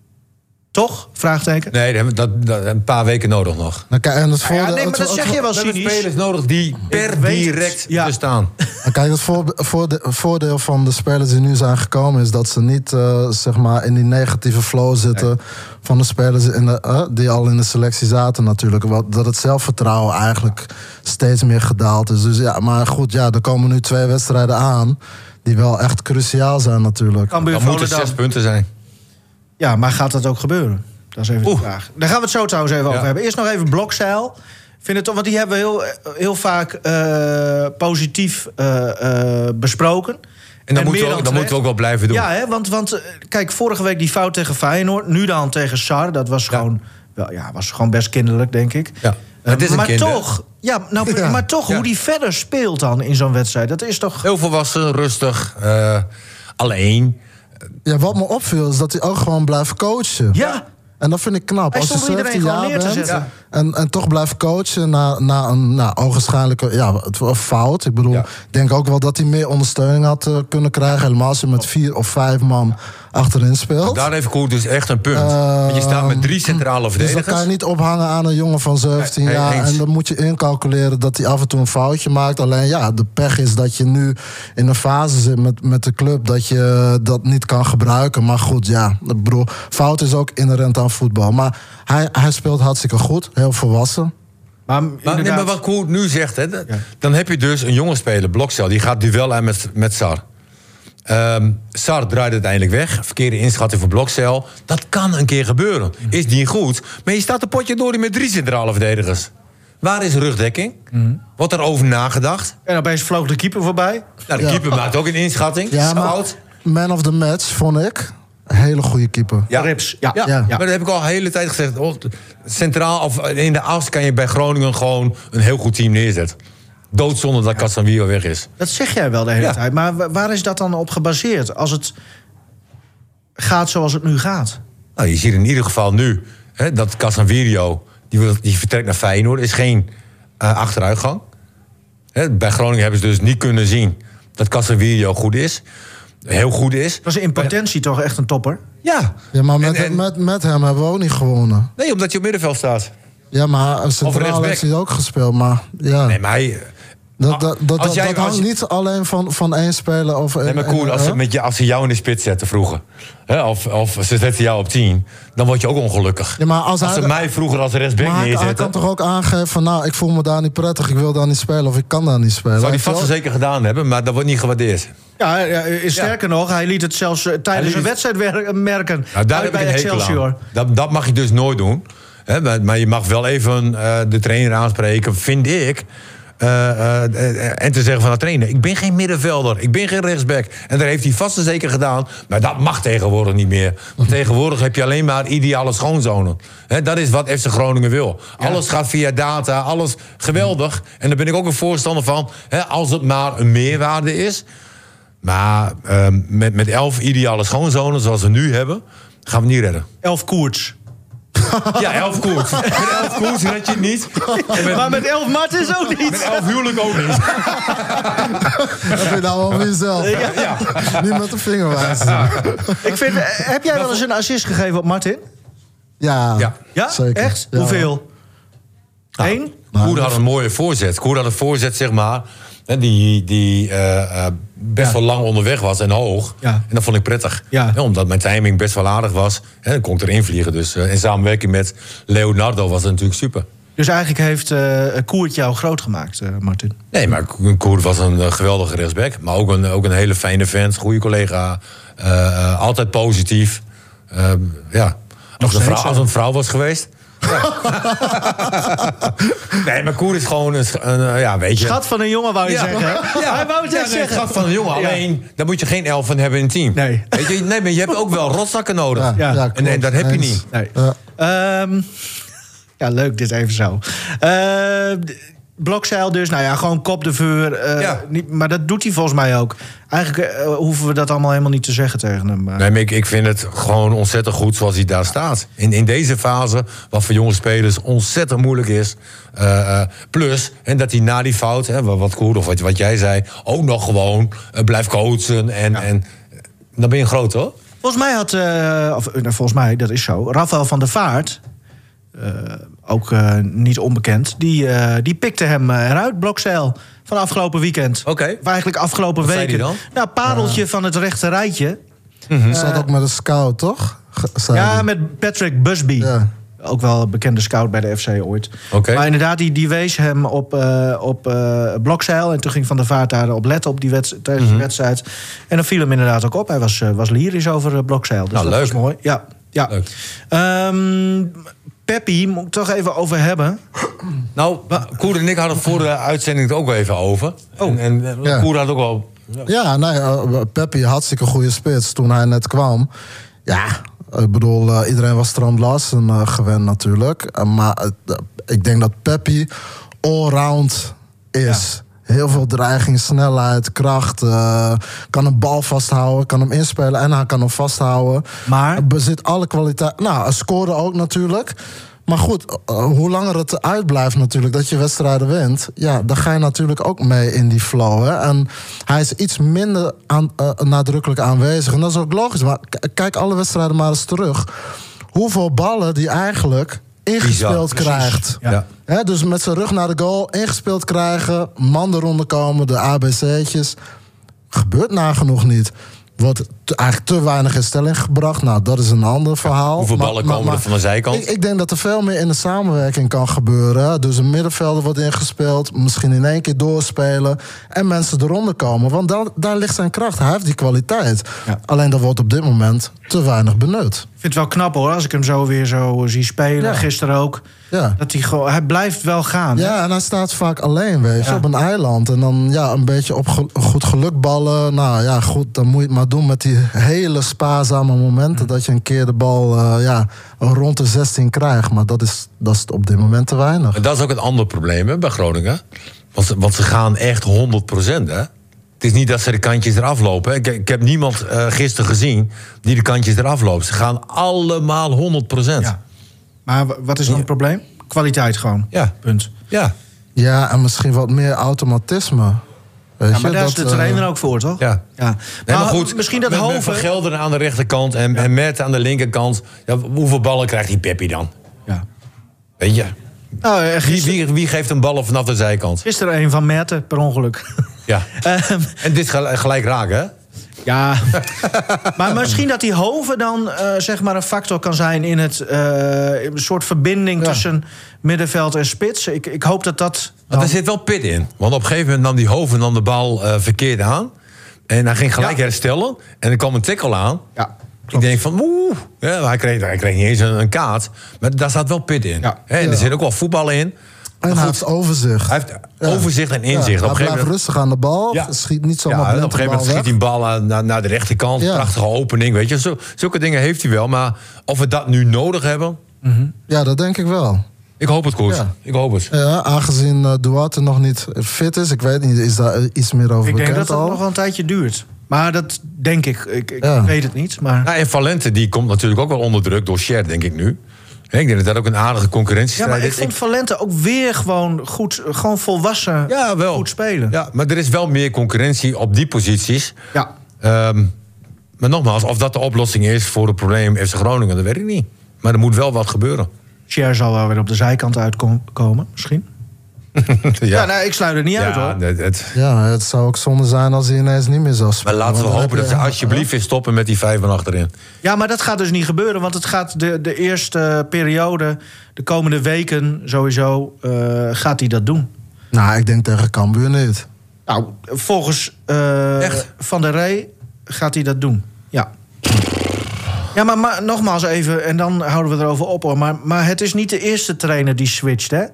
Toch? Vraagteken? Nee, dat, dat, een paar weken nodig nog. Nou, kijk, en het voordeel, ja, nee, maar dat zeg je wel cynisch. We hebben spelers nodig die per direct ja. bestaan. En kijk, het voor, voor de, voordeel van de spelers die nu zijn gekomen is dat ze niet uh, zeg maar in die negatieve flow zitten nee. van de spelers in de, uh, die al in de selectie zaten natuurlijk. Wat, dat het zelfvertrouwen eigenlijk steeds meer gedaald is. Dus ja, maar goed, ja, er komen nu twee wedstrijden aan die wel echt cruciaal zijn natuurlijk. Dan moeten het zes punten zijn. Ja, maar gaat dat ook gebeuren? Dat is even de Oeh. vraag. Daar gaan we het zo trouwens even ja. over hebben. Eerst nog even Blokzeil. Vind het toch, want die hebben we heel, heel vaak uh, positief uh, uh, besproken. En dan, moeten we, ook, dan moeten we ook wel blijven doen. Ja, hè, want, want kijk, vorige week die fout tegen Feyenoord. Nu dan tegen Sar. Dat was, ja. gewoon, wel, ja, was gewoon best kinderlijk, denk ik. Ja. Het is een maar, kinder. toch, ja, nou, ja. maar toch, ja. hoe die verder speelt dan in zo'n wedstrijd. Dat is toch... Heel volwassen, rustig, uh, alleen... Ja, wat me opviel is dat hij ook gewoon blijft coachen. Ja. En dat vind ik knap. Hij als je zeventien jaar bent ja. en, en toch blijft coachen na, na een nou, ogenschijnlijke ja, fout. Ik bedoel, ja. ik denk ook wel dat hij meer ondersteuning had uh, kunnen krijgen. Helemaal als je met vier of vijf man achterin speelt. Daar heeft Koer dus echt een punt. Uh, Want je staat met drie centrale verdedigers. Dus dan kan je niet ophangen aan een jongen van zeventien nee, jaar. Eens. En dan moet je incalculeren dat hij af en toe een foutje maakt. Alleen ja, de pech is dat je nu in een fase zit met, met de club dat je dat niet kan gebruiken. Maar goed, ja, ik bedoel, fout is ook inherent aan voetbal. Maar hij, hij speelt hartstikke goed, heel volwassen. Maar, maar, nee, maar wat Koer nu zegt, hè, ja. dan heb je dus een jonge speler, Blokzeil, die gaat duel aan met, met Sar. Um, Sar draait uiteindelijk weg. Verkeerde inschatting voor Blokzeil. Dat kan een keer gebeuren. Is niet goed. Maar je staat de potje door met drie centrale verdedigers. Waar is rugdekking? Mm. Wordt er over nagedacht? En opeens vloog de keeper voorbij. Nou, de ja. keeper maakt ook een inschatting. Ja, maar man of the match, vond ik. Een hele goede keeper. Ja, Rips. Ja. Ja. Ja. Maar dat heb ik al de hele tijd gezegd. Centraal of in de as kan je bij Groningen gewoon een heel goed team neerzetten. Doodzonde dat Casemiro weg is. Dat zeg jij wel de hele ja. tijd. Maar waar is dat dan op gebaseerd? Als het gaat zoals het nu gaat? Nou, je ziet in ieder geval nu hè, dat Casemiro die, die vertrekt naar Feyenoord. Is geen uh, achteruitgang. Hè, bij Groningen hebben ze dus niet kunnen zien dat Casemiro goed is. Heel goed is. Dat was in potentie toch echt een topper? Ja. Ja, maar met, en, en, met, met hem hebben we ook niet gewonnen. Nee, omdat je op middenveld staat. Ja, maar centraal heeft hij ook gespeeld. Maar ja. Nee, maar hij... Dat, dat, dat, dat, jij, dat hangt je... niet alleen van, van één speler. Of nee, maar cool, als, ze met je, als ze jou in de spits zetten vroeger. Hè, of, of ze zetten jou op tien. Dan word je ook ongelukkig. Ja, maar als als hij, ze mij vroeger als rechtsback neerzetten. Hij kan toch ook aangeven van nou, ik voel me daar niet prettig. Ik wil daar niet spelen of ik kan daar niet spelen. Zou hij vast wel zeker gedaan hebben, maar dat wordt niet gewaardeerd. Ja, sterker ja. nog, hij liet het zelfs uh, tijdens een wedstrijd merken. Nou, daar heb ik een hekel aan. Dat, dat mag je dus nooit doen. Hè, maar, maar je mag wel even uh, de trainer aanspreken, vind ik... Uh, uh, en te zeggen van de trainer, ik ben geen middenvelder, ik ben geen rechtsback. En dat heeft hij vast en zeker gedaan. Maar dat mag tegenwoordig niet meer. Want tegenwoordig heb je alleen maar ideale schoonzonen. He, dat is wat F C Groningen wil. Ja. Alles gaat via data, alles geweldig. En daar ben ik ook een voorstander van. He, als het maar een meerwaarde is. Maar uh, met, met elf ideale schoonzonen zoals we nu hebben, gaan we niet redden. Elf koers. Ja, elf koers. Met elf koers red je het niet. Met, maar met elf Martens ook niet. Met elf huwelijk ook niet. Dat vind je nou wel jezelf. Ja. Ja. Niet met de vinger wijzen. Ja. Ik vind, heb jij wel eens een assist gegeven op Martin? Ja, ja. ja? Zeker. Echt? Ja. Hoeveel? Nou, Eén? Koer had een mooie voorzet. Koer had een voorzet, zeg maar... die, die uh, uh, best ja. wel lang onderweg was en hoog. Ja. En dat vond ik prettig. Ja. Ja, omdat mijn timing best wel aardig was. En dan kon ik erin vliegen. Dus uh, in samenwerking met Leonardo was het natuurlijk super. Dus eigenlijk heeft uh, Koer het jou groot gemaakt, uh, Martin? Nee, maar Koer was een uh, geweldige rechtsback. Maar ook een, ook een hele fijne vent, goede collega. Uh, uh, altijd positief. Uh, ja. Als een, vrouw, als een vrouw was geweest... Ja. Nee, maar Koer is gewoon een, een ja, weet je... Schat van een jongen, wou je ja. zeggen. Ja. Hij wou het ja, nee, zeggen. Schat van een jongen. Alleen, ja. daar moet je geen elf van hebben in een team. Nee. Weet je, nee, maar je hebt ook wel rotzakken nodig. Ja. Ja. Ja, en, en dat heb je niet. Nee. Ja. Um, ja, leuk dit even zo. Uh, Blokzeil dus, nou ja, gewoon kop de vuur. Uh, Ja. niet, maar dat doet hij volgens mij ook. Eigenlijk uh, hoeven we dat allemaal helemaal niet te zeggen tegen hem. Maar... Nee, maar ik, ik vind het gewoon ontzettend goed zoals hij daar staat. In, in deze fase, wat voor jonge spelers ontzettend moeilijk is. Uh, uh, plus, en dat hij na die fout, hè, wat Koer of wat, wat jij zei... ook nog gewoon uh, blijft coachen. En, Ja. en dan ben je groot, hoor. Volgens mij had, uh, of uh, volgens mij, dat is zo, Rafael van der Vaart... Uh, ook uh, niet onbekend, die, uh, die pikte hem uh, eruit, Blokzeil, van afgelopen weekend. Oké. Of eigenlijk afgelopen Wat zei weken. die dan? Nou, pareltje ja. van het rechte rijtje. Mm-hmm. Zat ook met een scout, toch? Ge- zei Ja, die. met Patrick Busby. Ja. Ook wel een bekende scout bij de F C ooit. Oké. Maar inderdaad, die, die wees hem op, uh, op uh, Blokzeil. En toen ging Van der Vaart daar op letten op die wedst- tijdens Mm-hmm. de wedstrijd. En dan viel hem inderdaad ook op. Hij was, uh, was lyrisch over uh, Blokzeil. Dus Nou, dat leuk. was mooi. Ja, ja. Leuk. Um, Peppi, moet ik toch even over hebben. Nou, Koer en ik hadden het voor de uitzending het ook wel even over. Oh. En, en uh, Ja. Koer had ook wel... Ja, nee, uh, Peppi, hartstikke goede spits toen hij net kwam. Ja, ik bedoel, uh, iedereen was Strand Larsen uh, gewend natuurlijk. Uh, maar uh, ik denk dat Peppi allround is. Heel veel dreiging, snelheid, kracht. Uh, kan een bal vasthouden, kan hem inspelen en hij kan hem vasthouden. Maar? Hij bezit alle kwaliteit. Nou, hij scoorde ook natuurlijk. Maar goed, uh, hoe langer het uitblijft natuurlijk dat je wedstrijden wint... ja, dan ga je natuurlijk ook mee in die flow. Hè? En hij is iets minder aan, uh, nadrukkelijk aanwezig. En dat is ook logisch. Maar k- kijk alle wedstrijden maar eens terug. Hoeveel ballen die eigenlijk ingespeeld Bizar. krijgt. Ja. Hè, dus met zijn rug naar de goal, ingespeeld krijgen... man eronder komen, de A B C'tjes. Gebeurt nagenoeg niet. Wordt te, eigenlijk te weinig in stelling gebracht. Nou, dat is een ander verhaal. Hoeveel Maar- ballen maar- komen er maar van de zijkant? Ik, ik denk dat er veel meer in de samenwerking kan gebeuren. Dus een middenvelder wordt ingespeeld. Misschien in één keer doorspelen. En mensen eronder komen. Want daar, daar ligt zijn kracht. Hij heeft die kwaliteit. Ja. Alleen dat wordt op dit moment te weinig benut. Ik vind het wel knap hoor, als ik hem zo weer zo zie spelen. Ja. Gisteren ook. Ja. Dat hij gewoon, hij blijft wel gaan. hè? Ja, en hij staat vaak alleen, weet je, Ja. op een eiland. En dan ja, een beetje op ge- goed geluk ballen. Nou ja, goed, dan moet je het maar doen met die hele spaarzame momenten... dat je een keer de bal uh, ja, rond de zestien krijgt. Maar dat is, dat is op dit moment te weinig. En dat is ook het andere probleem hè, bij Groningen. Want ze, want ze gaan echt honderd procent, hè? Het is niet dat ze de kantjes eraf lopen. Ik, ik heb niemand uh, gisteren gezien die de kantjes eraf loopt. Ze gaan allemaal honderd procent. Ja. Maar w- wat is dan het probleem? Kwaliteit gewoon. Ja. Punt. Ja. Ja, en misschien wat meer automatisme. Weet Ja, je, maar daar is de dat, trainer uh, ook voor, toch? Ja. ja. Nee, maar Nou, goed, misschien dat met, met Hoven... Van Gelderen aan de rechterkant en, en Mert aan de linkerkant. Ja, hoeveel ballen krijgt die Peppi dan? Ja. Weet je? Nou, eh, Wie, gisteren, wie, wie geeft een ballen vanaf de zijkant? gisteren een van Merten, per ongeluk. Ja. Ehm, En dit gel- gelijk raken, hè? ja. Maar misschien dat die Hoven dan eh, zeg maar een factor kan zijn... in het eh, een soort verbinding Ja. tussen middenveld en spits. Ik, ik hoop dat dat... Maar dan- er zit wel pit in. Want op een gegeven moment nam die Hoven dan de bal uh, verkeerd aan. En hij ging gelijk Ja. herstellen. En er kwam een tackle aan. Ja, Ik denk van, oeh. Ja, hij, kreeg, hij kreeg niet eens een, een kaart. Maar daar staat wel pit in. Ja. Hè, en er Ja. zit ook wel voetbal in. En hij heeft overzicht. Hij heeft Ja. overzicht en Ja, inzicht. hij op een gegeven blijft moment, rustig aan de bal. Ja. Schiet niet ja, zomaar op een blind de gegeven moment bal schiet weg. hij een bal uh, naar, naar de rechterkant. Ja. Prachtige opening, weet je. Zo, zulke dingen heeft hij wel. Maar of we dat nu nodig hebben, Ja, dat denk ik wel. ik hoop het, Koers. Ja. Ik hoop het. Ja, aangezien uh, Duarte nog niet fit is, ik weet niet, is daar uh, iets meer over ik denk bekend dat het al? nog wel een tijdje duurt. Maar dat denk ik. Ik, ik Ja. weet het niet, maar... Nou, en Valente die komt natuurlijk ook wel onder druk door Sher, denk ik nu. Hè, ik denk dat dat ook een aardige Ja, concurrentiestrijd maar ik is. vond Valente ook weer gewoon goed, gewoon volwassen Ja, wel. goed spelen. Ja, maar er is wel meer concurrentie op die posities. Ja. Ehm, maar nogmaals, of dat de oplossing is voor het probleem F C Groningen, dat weet ik niet. Maar er moet wel wat gebeuren. Cher zal wel weer op de zijkant uitkomen, misschien. Ja, nou, ik sluit het niet uit, hoor. het, het- Ja, het zou ook zonde zijn als hij ineens niet meer zou maar spelen. laten we Want dan hopen dat heb ze je- alsjeblieft weer stoppen met die vijf van achterin. Ja, maar dat gaat dus niet gebeuren. Want het gaat de, de eerste periode, de komende weken sowieso, eh, gaat hij dat doen. Nou, ik denk tegen Cambuur niet. Nou, volgens eh, Echt? Van der Rey gaat hij dat doen. Ja. Ja, maar, maar nogmaals even, en dan houden we erover op, hoor. Maar, maar het is niet de eerste trainer die switcht, hè?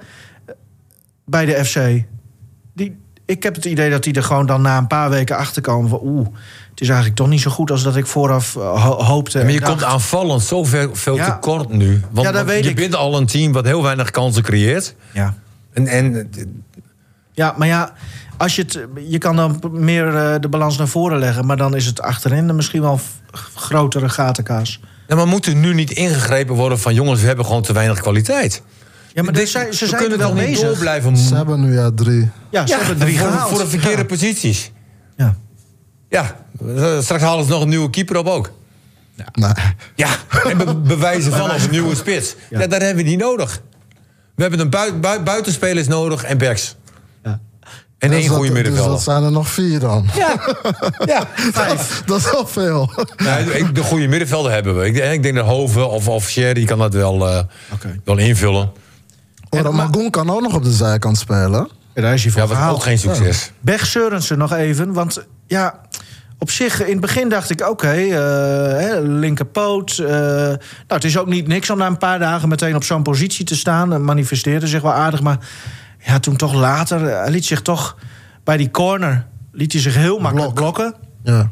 Bij de F C. Die, ik heb het idee dat die er gewoon dan na een paar weken achter komen van... oeh, het is eigenlijk toch niet zo goed als dat ik vooraf uh, ho- hoopte. Maar je en dacht. komt aanvallend zo veel, veel Ja. te kort nu. Want, Ja, dat want weet je ik. bent al een team wat heel weinig kansen creëert. Ja. En, en Ja, maar ja, als je, het, je kan dan meer uh, de balans naar voren leggen... maar dan is het achterin misschien wel f- grotere gatenkaas. Ja, maar moet er nu niet ingegrepen worden van... jongens, we hebben gewoon te weinig kwaliteit. Ja, maar Dit, zij, ze we zijn kunnen er wel toch niet bezig. door blijven... Ze hebben nu ja drie. Ja, ze ja, hebben drie voor, gehaald. voor de verkeerde ja. posities. Ja. Ja, straks halen ze nog een nieuwe keeper op ook. Ja. Nee. Ja, en be- bewijzen van of een nieuwe spits. Ja. Ja, dat hebben we niet nodig. We hebben een bui- bui- buitenspelers nodig en backs. Ja. En Dus één dat- goede Dus middenvelder. dat zijn er nog vier dan. Ja, ja. Vijf. Dat is wel veel. Ja, de goede middenvelder hebben we. Ik denk, ik denk dat Hoven of, of Sherry kan dat wel, uh, Okay. wel invullen. Magoen kan ook nog op de zijkant spelen. Ja, daar is hij voor Ja, was gehaald. ook geen succes. Berg Sørensen nog even, want ja... Op zich, in het begin dacht ik, oké, okay, uh, linkerpoot. Uh, nou, het is ook niet niks om na een paar dagen meteen op zo'n positie te staan. Uh, manifesteerde zich wel aardig, maar ja, toen toch later... Uh, hij liet zich toch bij die corner liet hij zich heel makkelijk Blok. blokken. Ja.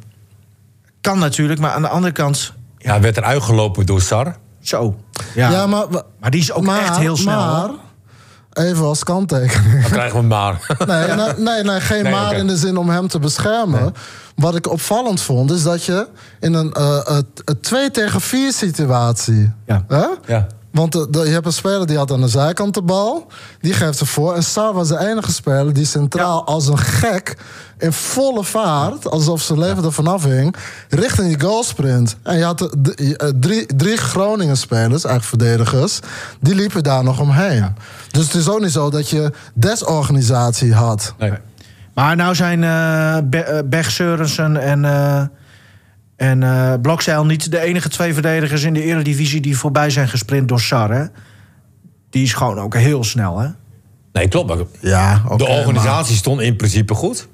Kan natuurlijk, maar aan de andere kant... Ja, werd er uitgelopen door Sar. Zo. Ja, Ja, maar, maar die is ook maar, echt heel snel. Maar, hoor. even als kanttekening. Dan krijgen we maar. Nee, nee, nee, nee geen Nee, maar oké. in de zin om hem te beschermen. Nee. Wat ik opvallend vond, is dat je in een uh, twee tegen vier situatie... Ja. Hè? Ja. Want de, de, je hebt een speler die had aan de zijkant de bal. Die geeft ervoor. En Sar was de enige speler die centraal ja. als een gek... in volle vaart, alsof zijn leven er vanaf hing... richting die goalsprint. En je had de, de, drie, drie Groningen-spelers, eigenlijk verdedigers... die liepen daar nog omheen. Ja. Dus het is ook niet zo dat je desorganisatie had. Nee. Maar nou zijn uh, Be- Berg Sørensen en... Uh... En uh, Blokzeil niet de enige twee verdedigers in de Eredivisie... die voorbij zijn gesprint door Sar, hè? Die is gewoon ook heel snel, hè? Nee, klopt. Maar ja, okay, de organisatie maar... stond in principe goed.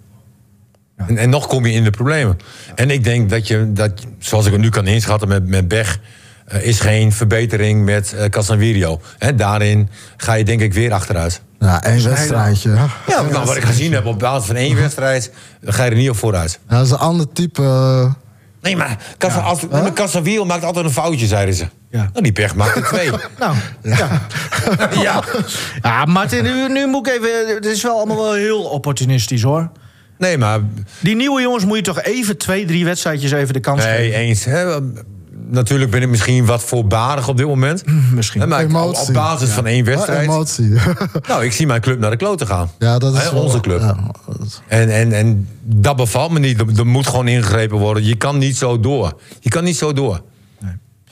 Ja. En, en nog kom je in de problemen. Ja. En ik denk dat je, dat, zoals ik het nu kan inschatten met, met Beg... Uh, is geen verbetering met uh, Casanvirio. Hè, daarin ga je denk ik weer achteruit. Ja, één wedstrijdje. Ja, nou, wat ik gezien heb op basis van één wedstrijd... dan ga je er niet op vooruit. Ja, dat is een ander type... Uh... Nee, maar Casa, ja. als, huh? Casanvirio maakt altijd een foutje, zeiden ze. Ja. Nou, die Berg maakt er twee. nou, ja. Ja. ja. ja Martin, nu, nu moet ik even... Het is wel allemaal wel heel opportunistisch, hoor. Nee, maar... Die nieuwe jongens moet je toch even twee, drie wedstrijdjes even de kans nee, geven? Nee, eens. Hè. Natuurlijk ben ik misschien wat voorbarig op dit moment. Mm, misschien. Maar op, op basis ja. van één wedstrijd... Ja, emotie. Nou, ik zie mijn club naar de klote gaan. Ja, dat is He, wel, onze club. Ja. En, en, en dat bevalt me niet. Er, er moet gewoon ingegrepen worden. Je kan niet zo door. Je kan niet zo door. Nee.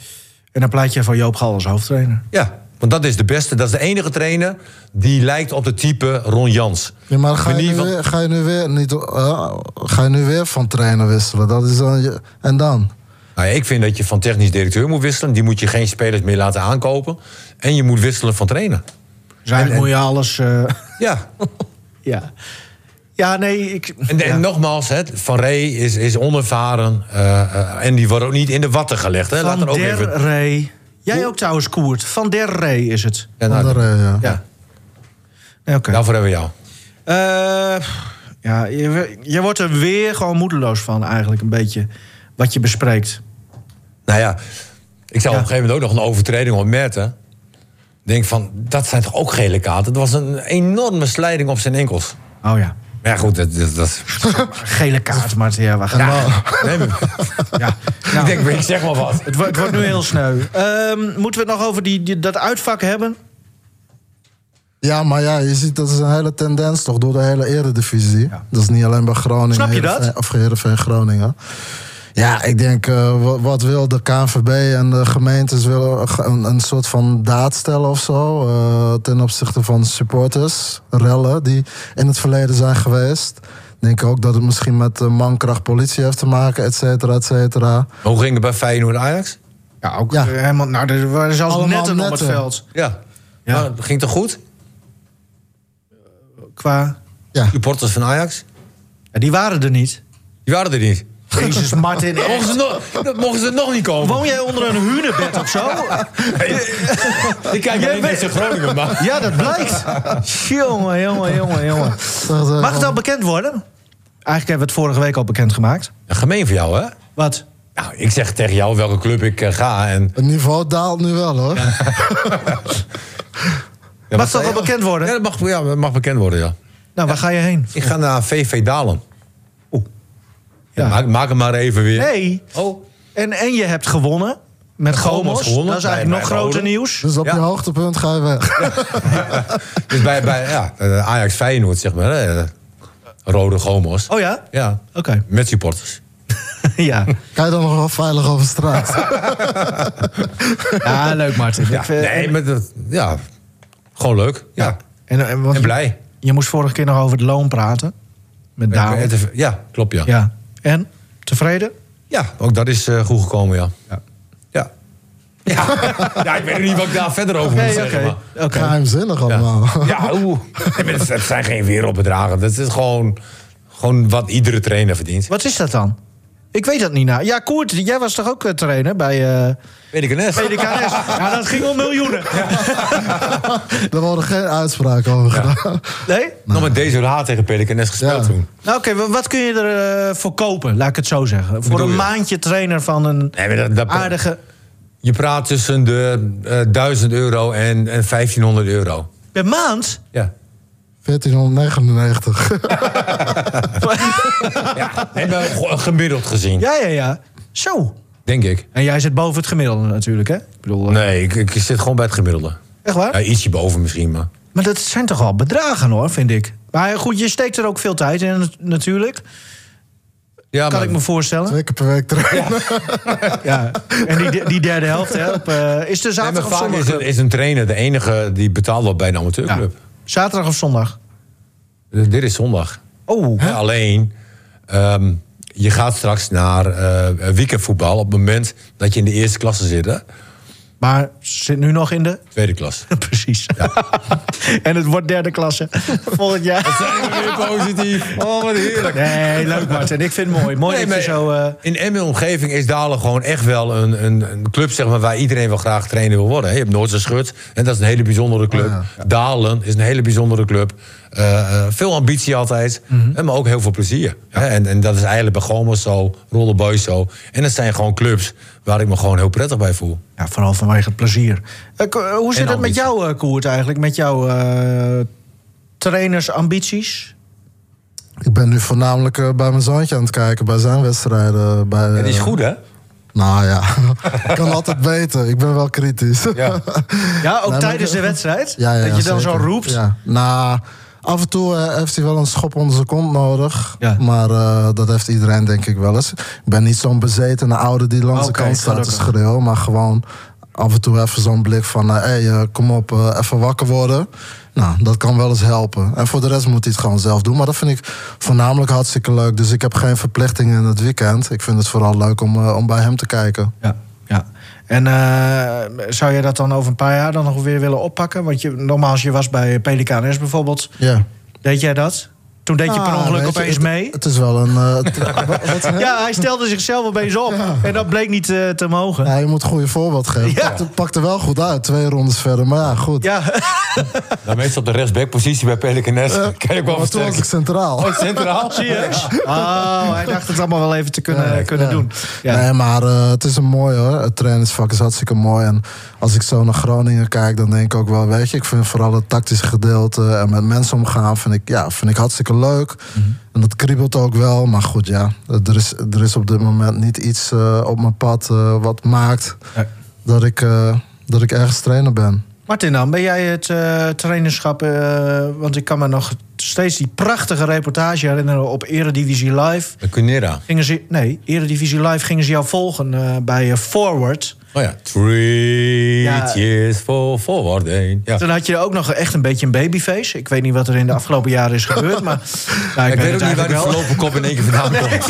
En dan pleit je voor Joop Gal als hoofdtrainer. Ja, want dat is de beste. Dat is de enige trainer die lijkt op de type Ron Jans. Ja, maar ga je, nu van... weer, ga je nu weer niet, uh, ga je nu weer van trainer wisselen? Dat is dan je, en dan? Nou ja, ik vind dat je van technisch directeur moet wisselen. Die moet je geen spelers meer laten aankopen. En je moet wisselen van trainer. Dus eigenlijk en, moet je alles... Uh... Ja. ja. Ja, nee, ik... En, en ja. nogmaals, hè, Van Rey is, is onervaren. Uh, uh, en die wordt ook niet in de watten gelegd. Hè. Van Laat er ook der even... Rey. Jij Hoe? ook trouwens, Koert. Van der Rey is het. Ja, nou, Van der Rey, ja. ja. Nee, okay. Daarvoor hebben we jou. Uh, ja, je, je wordt er weer gewoon moedeloos van, eigenlijk een beetje. Wat je bespreekt. Nou ja, ik zou ja. op een gegeven moment ook nog een overtreding op Merten. Denk van, dat zijn toch ook gele kaarten? Het was een enorme slijding op zijn enkels. Oh ja. Maar ja, goed, dat... dat, dat... Gele kaart, maar ja, we gaan... Ja. Nee, maar... ja. Nou, ik denk, ik zeg maar wat. Het, wordt, het wordt nu heel sneu. Um, moeten we het nog over die, die, dat uitvak hebben? Ja, maar ja, je ziet dat is een hele tendens toch door de hele Eredivisie. Ja. Dat is niet alleen bij Groningen. Snap je dat? Heerenveen, of Heerenveen Groningen. Ja, ik denk, uh, wat, wat wil de K N V B en de gemeentes willen een, een soort van daad stellen of zo. Uh, ten opzichte van supporters, rellen die in het verleden zijn geweest. Ik denk ook dat het misschien met uh, mankracht politie heeft te maken, et cetera, et cetera. Hoe ging het bij Feyenoord Ajax? Ja, ook ja. helemaal. Nou, er waren zelfs Allemaal netten, netten op het veld. Ja. ja. Maar, ging het toch goed? Qua? Ja. Supporters van Ajax? Ja, die waren er niet. Die waren er niet. Jezus, Martin. Mogen ze, nog, mogen ze nog niet komen? Woon jij onder een hunebed of zo? Ik kijk alleen naar zijn Groningen, maar... Ja, dat blijkt. Jongen, jongen, jongen, jongen. Mag het al bekend worden? Eigenlijk hebben we het vorige week al bekendgemaakt. Ja, gemeen voor jou, hè? Wat? Nou, ik zeg tegen jou welke club ik uh, ga en... Het niveau daalt nu wel, hoor. Ja. Ja, mag het al bekend worden? Ja, dat mag, ja, dat mag bekend worden, ja. Nou, waar ga je heen? Ik ga naar V V Dalen. Oeh. Ja. Ja. Maak, maak hem maar even weer. Nee. Oh. En, en je hebt gewonnen. Met Gomos Gomos. gewonnen. Dat is eigenlijk Bij- nog bij groter Rode. nieuws. Dus op Ja. je hoogtepunt ga je weg. Dus bij, bij ja, eh, Ajax Feyenoord, zeg maar. Hè. Rode Gomos. Oh ja? Ja, Oké. met supporters. Ja. Kan je dan nog wel veilig over straat? Ja, leuk Martin. Ja, Ik vind- nee, maar dat, ja, gewoon leuk. Ja. En, en, want En je- blij. Je moest vorige keer nog over het loon praten. Met Daan. Ja, klopt, ja. Ja. En? Tevreden? Ja, ook dat is uh, goed gekomen, ja. Ja. Ja. Ja. Ja, ik weet niet wat ik daar verder over moet Nee, zeggen. oké. Maar. Oké. Geheimzinnig allemaal. Ja, oeh. Nee, maar het, het zijn geen wereldbedragen. Dat is gewoon, gewoon wat iedere trainer verdient. Wat is dat dan? Ik weet dat niet nou. Ja, Koert, jij was toch ook uh, trainer bij uh, Weet ik het net. P D K S? Ja, dat ging om miljoenen. Daar worden geen uitspraken over gedaan. Nee? Nog met deze raad tegen P D K S gespeeld Ja. toen. Nou, oké, wa- wat kun je er uh, voor kopen? Laat ik het zo zeggen. Voor bedoel een je? maandje trainer van een Nee, maar dat, dat, aardige... Je praat tussen de uh, duizend euro en, en vijftienhonderd euro. Per maand? Ja. veertienhonderdnegenennegentig. Ja, nee, maar go- gemiddeld gezien, Ja, ja, ja. Zo. denk ik. En jij zit boven het gemiddelde natuurlijk, hè? Ik bedoel, uh, Nee, ik, ik zit gewoon bij het gemiddelde. echt waar? Ja, ietsje boven misschien, maar... Maar dat zijn toch wel bedragen, hoor, vind ik. Maar goed, je steekt er ook veel tijd in, nat- natuurlijk. Ja, Kan maar, ik me voorstellen. Twee keer per week trainen. Ja. En die, die derde helft, hè, op, uh, is de nee, maar zaterdag of vaak zondag? is een, is een trainer de enige die betaald wordt bij een amateurclub. Ja. Zaterdag of zondag? Uh, dit is zondag. Oh, Hè, alleen, ehm, je gaat straks naar uh, weekendvoetbal op het moment dat je in de eerste klasse zit, hè? maar zit nu nog in de... Tweede klas. Precies. En het wordt derde klasse volgend jaar. Zijn we weer positief? Oh, wat heerlijk. Nee, leuk Martin. Ik vind het mooi. Mooi Nee, dat je maar zo... uh, In Emmen omgeving is Dalen gewoon echt wel een, een, een club, zeg maar, waar iedereen wel graag trainer wil worden. Hè. Je hebt Noordse Schut en dat is een hele bijzondere club. Oh, Dalen is een hele bijzondere club. Uh, uh, veel ambitie altijd, Mhm. maar ook heel veel plezier. Hè. En, en dat is eigenlijk bij Gomos zo, Rollerboys zo. En dat zijn gewoon clubs waar ik me gewoon heel prettig bij voel. ja, vooral vanwege het plezier. Uh, Ko- uh, hoe zit En het met ambitie. jou, uh, Koert, eigenlijk? Met jouw uh, trainersambities? Ik ben nu voornamelijk uh, bij mijn zoontje aan het kijken, bij zijn wedstrijden. Bij, Ja, die is uh, goed, hè? Nou ja, ik kan altijd beter. Ik ben wel kritisch. Ja. Ja, ook maar tijdens ik- de wedstrijd? Ja, ja, dat je dan zeker. zo roept? Ja. Nou, af en toe uh, heeft hij wel een schop onder zijn kont nodig. Ja. Maar uh, dat heeft iedereen denk ik wel eens. Ik ben niet zo'n bezetene ouder die langs Oké, de kant staat te gelukkig. schreeuwen. Maar gewoon af en toe even zo'n blik van... hé, hey, uh, kom op, uh, even wakker worden. Nou, dat kan wel eens helpen. En voor de rest moet hij het gewoon zelf doen. Maar dat vind ik voornamelijk hartstikke leuk. Dus ik heb geen verplichtingen in het weekend. Ik vind het vooral leuk om, uh, om bij hem te kijken. Ja, ja. En uh, zou je dat dan over een paar jaar dan nog weer willen oppakken? Want je, nogmaals, je was bij P D K S bijvoorbeeld. Ja. Deed jij dat? Toen deed je per Ah, ongeluk weet je, opeens het- mee? Het is wel een... Uh, het- wat- wat- Ja, hij stelde zichzelf opeens op. En dat bleek niet uh, te mogen. Ja, je moet een goede voorbeeld geven. Ja. Het pakt er wel goed uit, twee rondes verder. Maar ja, goed. Ja, Nou, meestal op de rechtsbackpositie bij Pelicanes. Uh, kan ik wel maar toen was ik versterken. centraal. Oh, centraal? serieus? Oh, hij dacht het allemaal wel even te kunnen, Ja, kunnen ja. doen. Ja. Nee, maar uh, het is een mooi hoor. Het trainingsvak is hartstikke mooi. En als ik zo naar Groningen kijk, dan denk ik ook wel, weet je, ik vind vooral het tactische gedeelte en met mensen omgaan, vind ik, ja, vind ik hartstikke leuk. Mm-hmm. En dat kriebelt ook wel. Maar goed, ja, er is, er is op dit moment niet iets uh, op mijn pad uh, wat maakt Nee. dat ik, uh, dat ik ergens trainer ben. Martin, dan ben jij het uh, trainerschap... Uh, want ik kan me nog steeds die prachtige reportage herinneren op Eredivisie Live. De Cunera. Gingen ze, nee, Eredivisie Live gingen ze jou volgen uh, bij uh, Forward. Oh ja. Three Ja. cheers for forward. één. Ja. Toen had je ook nog echt een beetje een babyface. Ik weet niet wat er in de afgelopen jaren is gebeurd. Maar, nou, Ik weet ook het niet waar die eigenlijk wel. verlopen kop in één keer vandaan komt.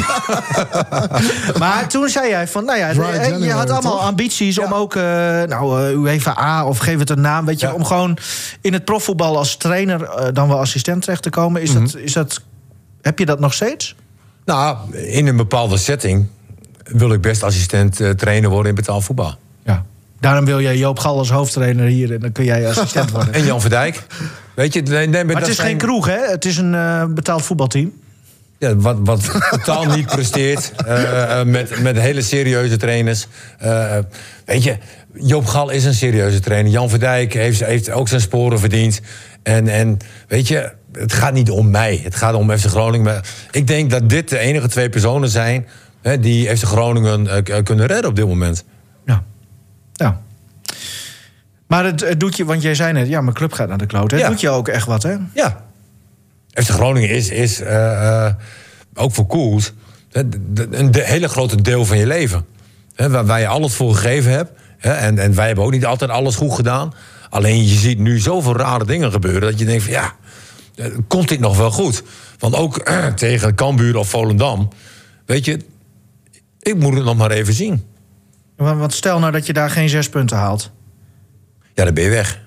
Maar toen zei jij van, nou ja, Dry hè, je January, had allemaal toch? ambities om ook, uh, nou, uh, UEFA of geef het een naam, weet je, Ja. om gewoon in het profvoetbal als trainer uh, dan wel assistent terecht te komen. Is, dat, is dat, heb je dat nog steeds? Nou, in een bepaalde setting wil ik best assistent uh, trainer worden in betaald voetbal. Ja. Daarom wil jij Joop Gal als hoofdtrainer hier en dan kun jij assistent worden. En Jan Verdijk. Weet je, nee, nee, maar Maar dat het is zijn- geen kroeg, hè? Het is een uh, betaald voetbalteam. Ja, wat, wat totaal niet presteert. Uh, met, met hele serieuze trainers. Uh, weet je, Joop Gal is een serieuze trainer. Jan Verdijk heeft, heeft ook zijn sporen verdiend. En, en weet je, het gaat niet om mij. Het gaat om F C Groningen. Maar ik denk dat dit de enige twee personen zijn... Hè, die F C Groningen uh, kunnen redden op dit moment. Ja. Ja. Maar het, het doet je, want jij zei net... ja, mijn club gaat naar de kloot. Het ja. doet je ook echt wat, hè? Ja. F C Groningen is, is uh, uh, ook voor Koels... een de, de hele grote deel van je leven. Hè, waar, waar je alles voor gegeven hebt. Hè, en, en wij hebben ook niet altijd alles goed gedaan. Alleen je ziet nu zoveel rare dingen gebeuren... dat je denkt van ja, komt dit nog wel goed? Want ook uh, tegen Cambuur of Volendam... weet je, ik moet het nog maar even zien. Want stel nou dat je daar geen zes punten haalt. Ja, dan ben je weg.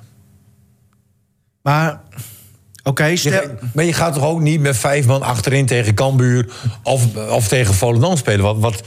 Maar, oké, okay, stel... Je, maar je gaat toch ook niet met vijf man achterin tegen Cambuur... of, of tegen Volendam spelen, wat... wat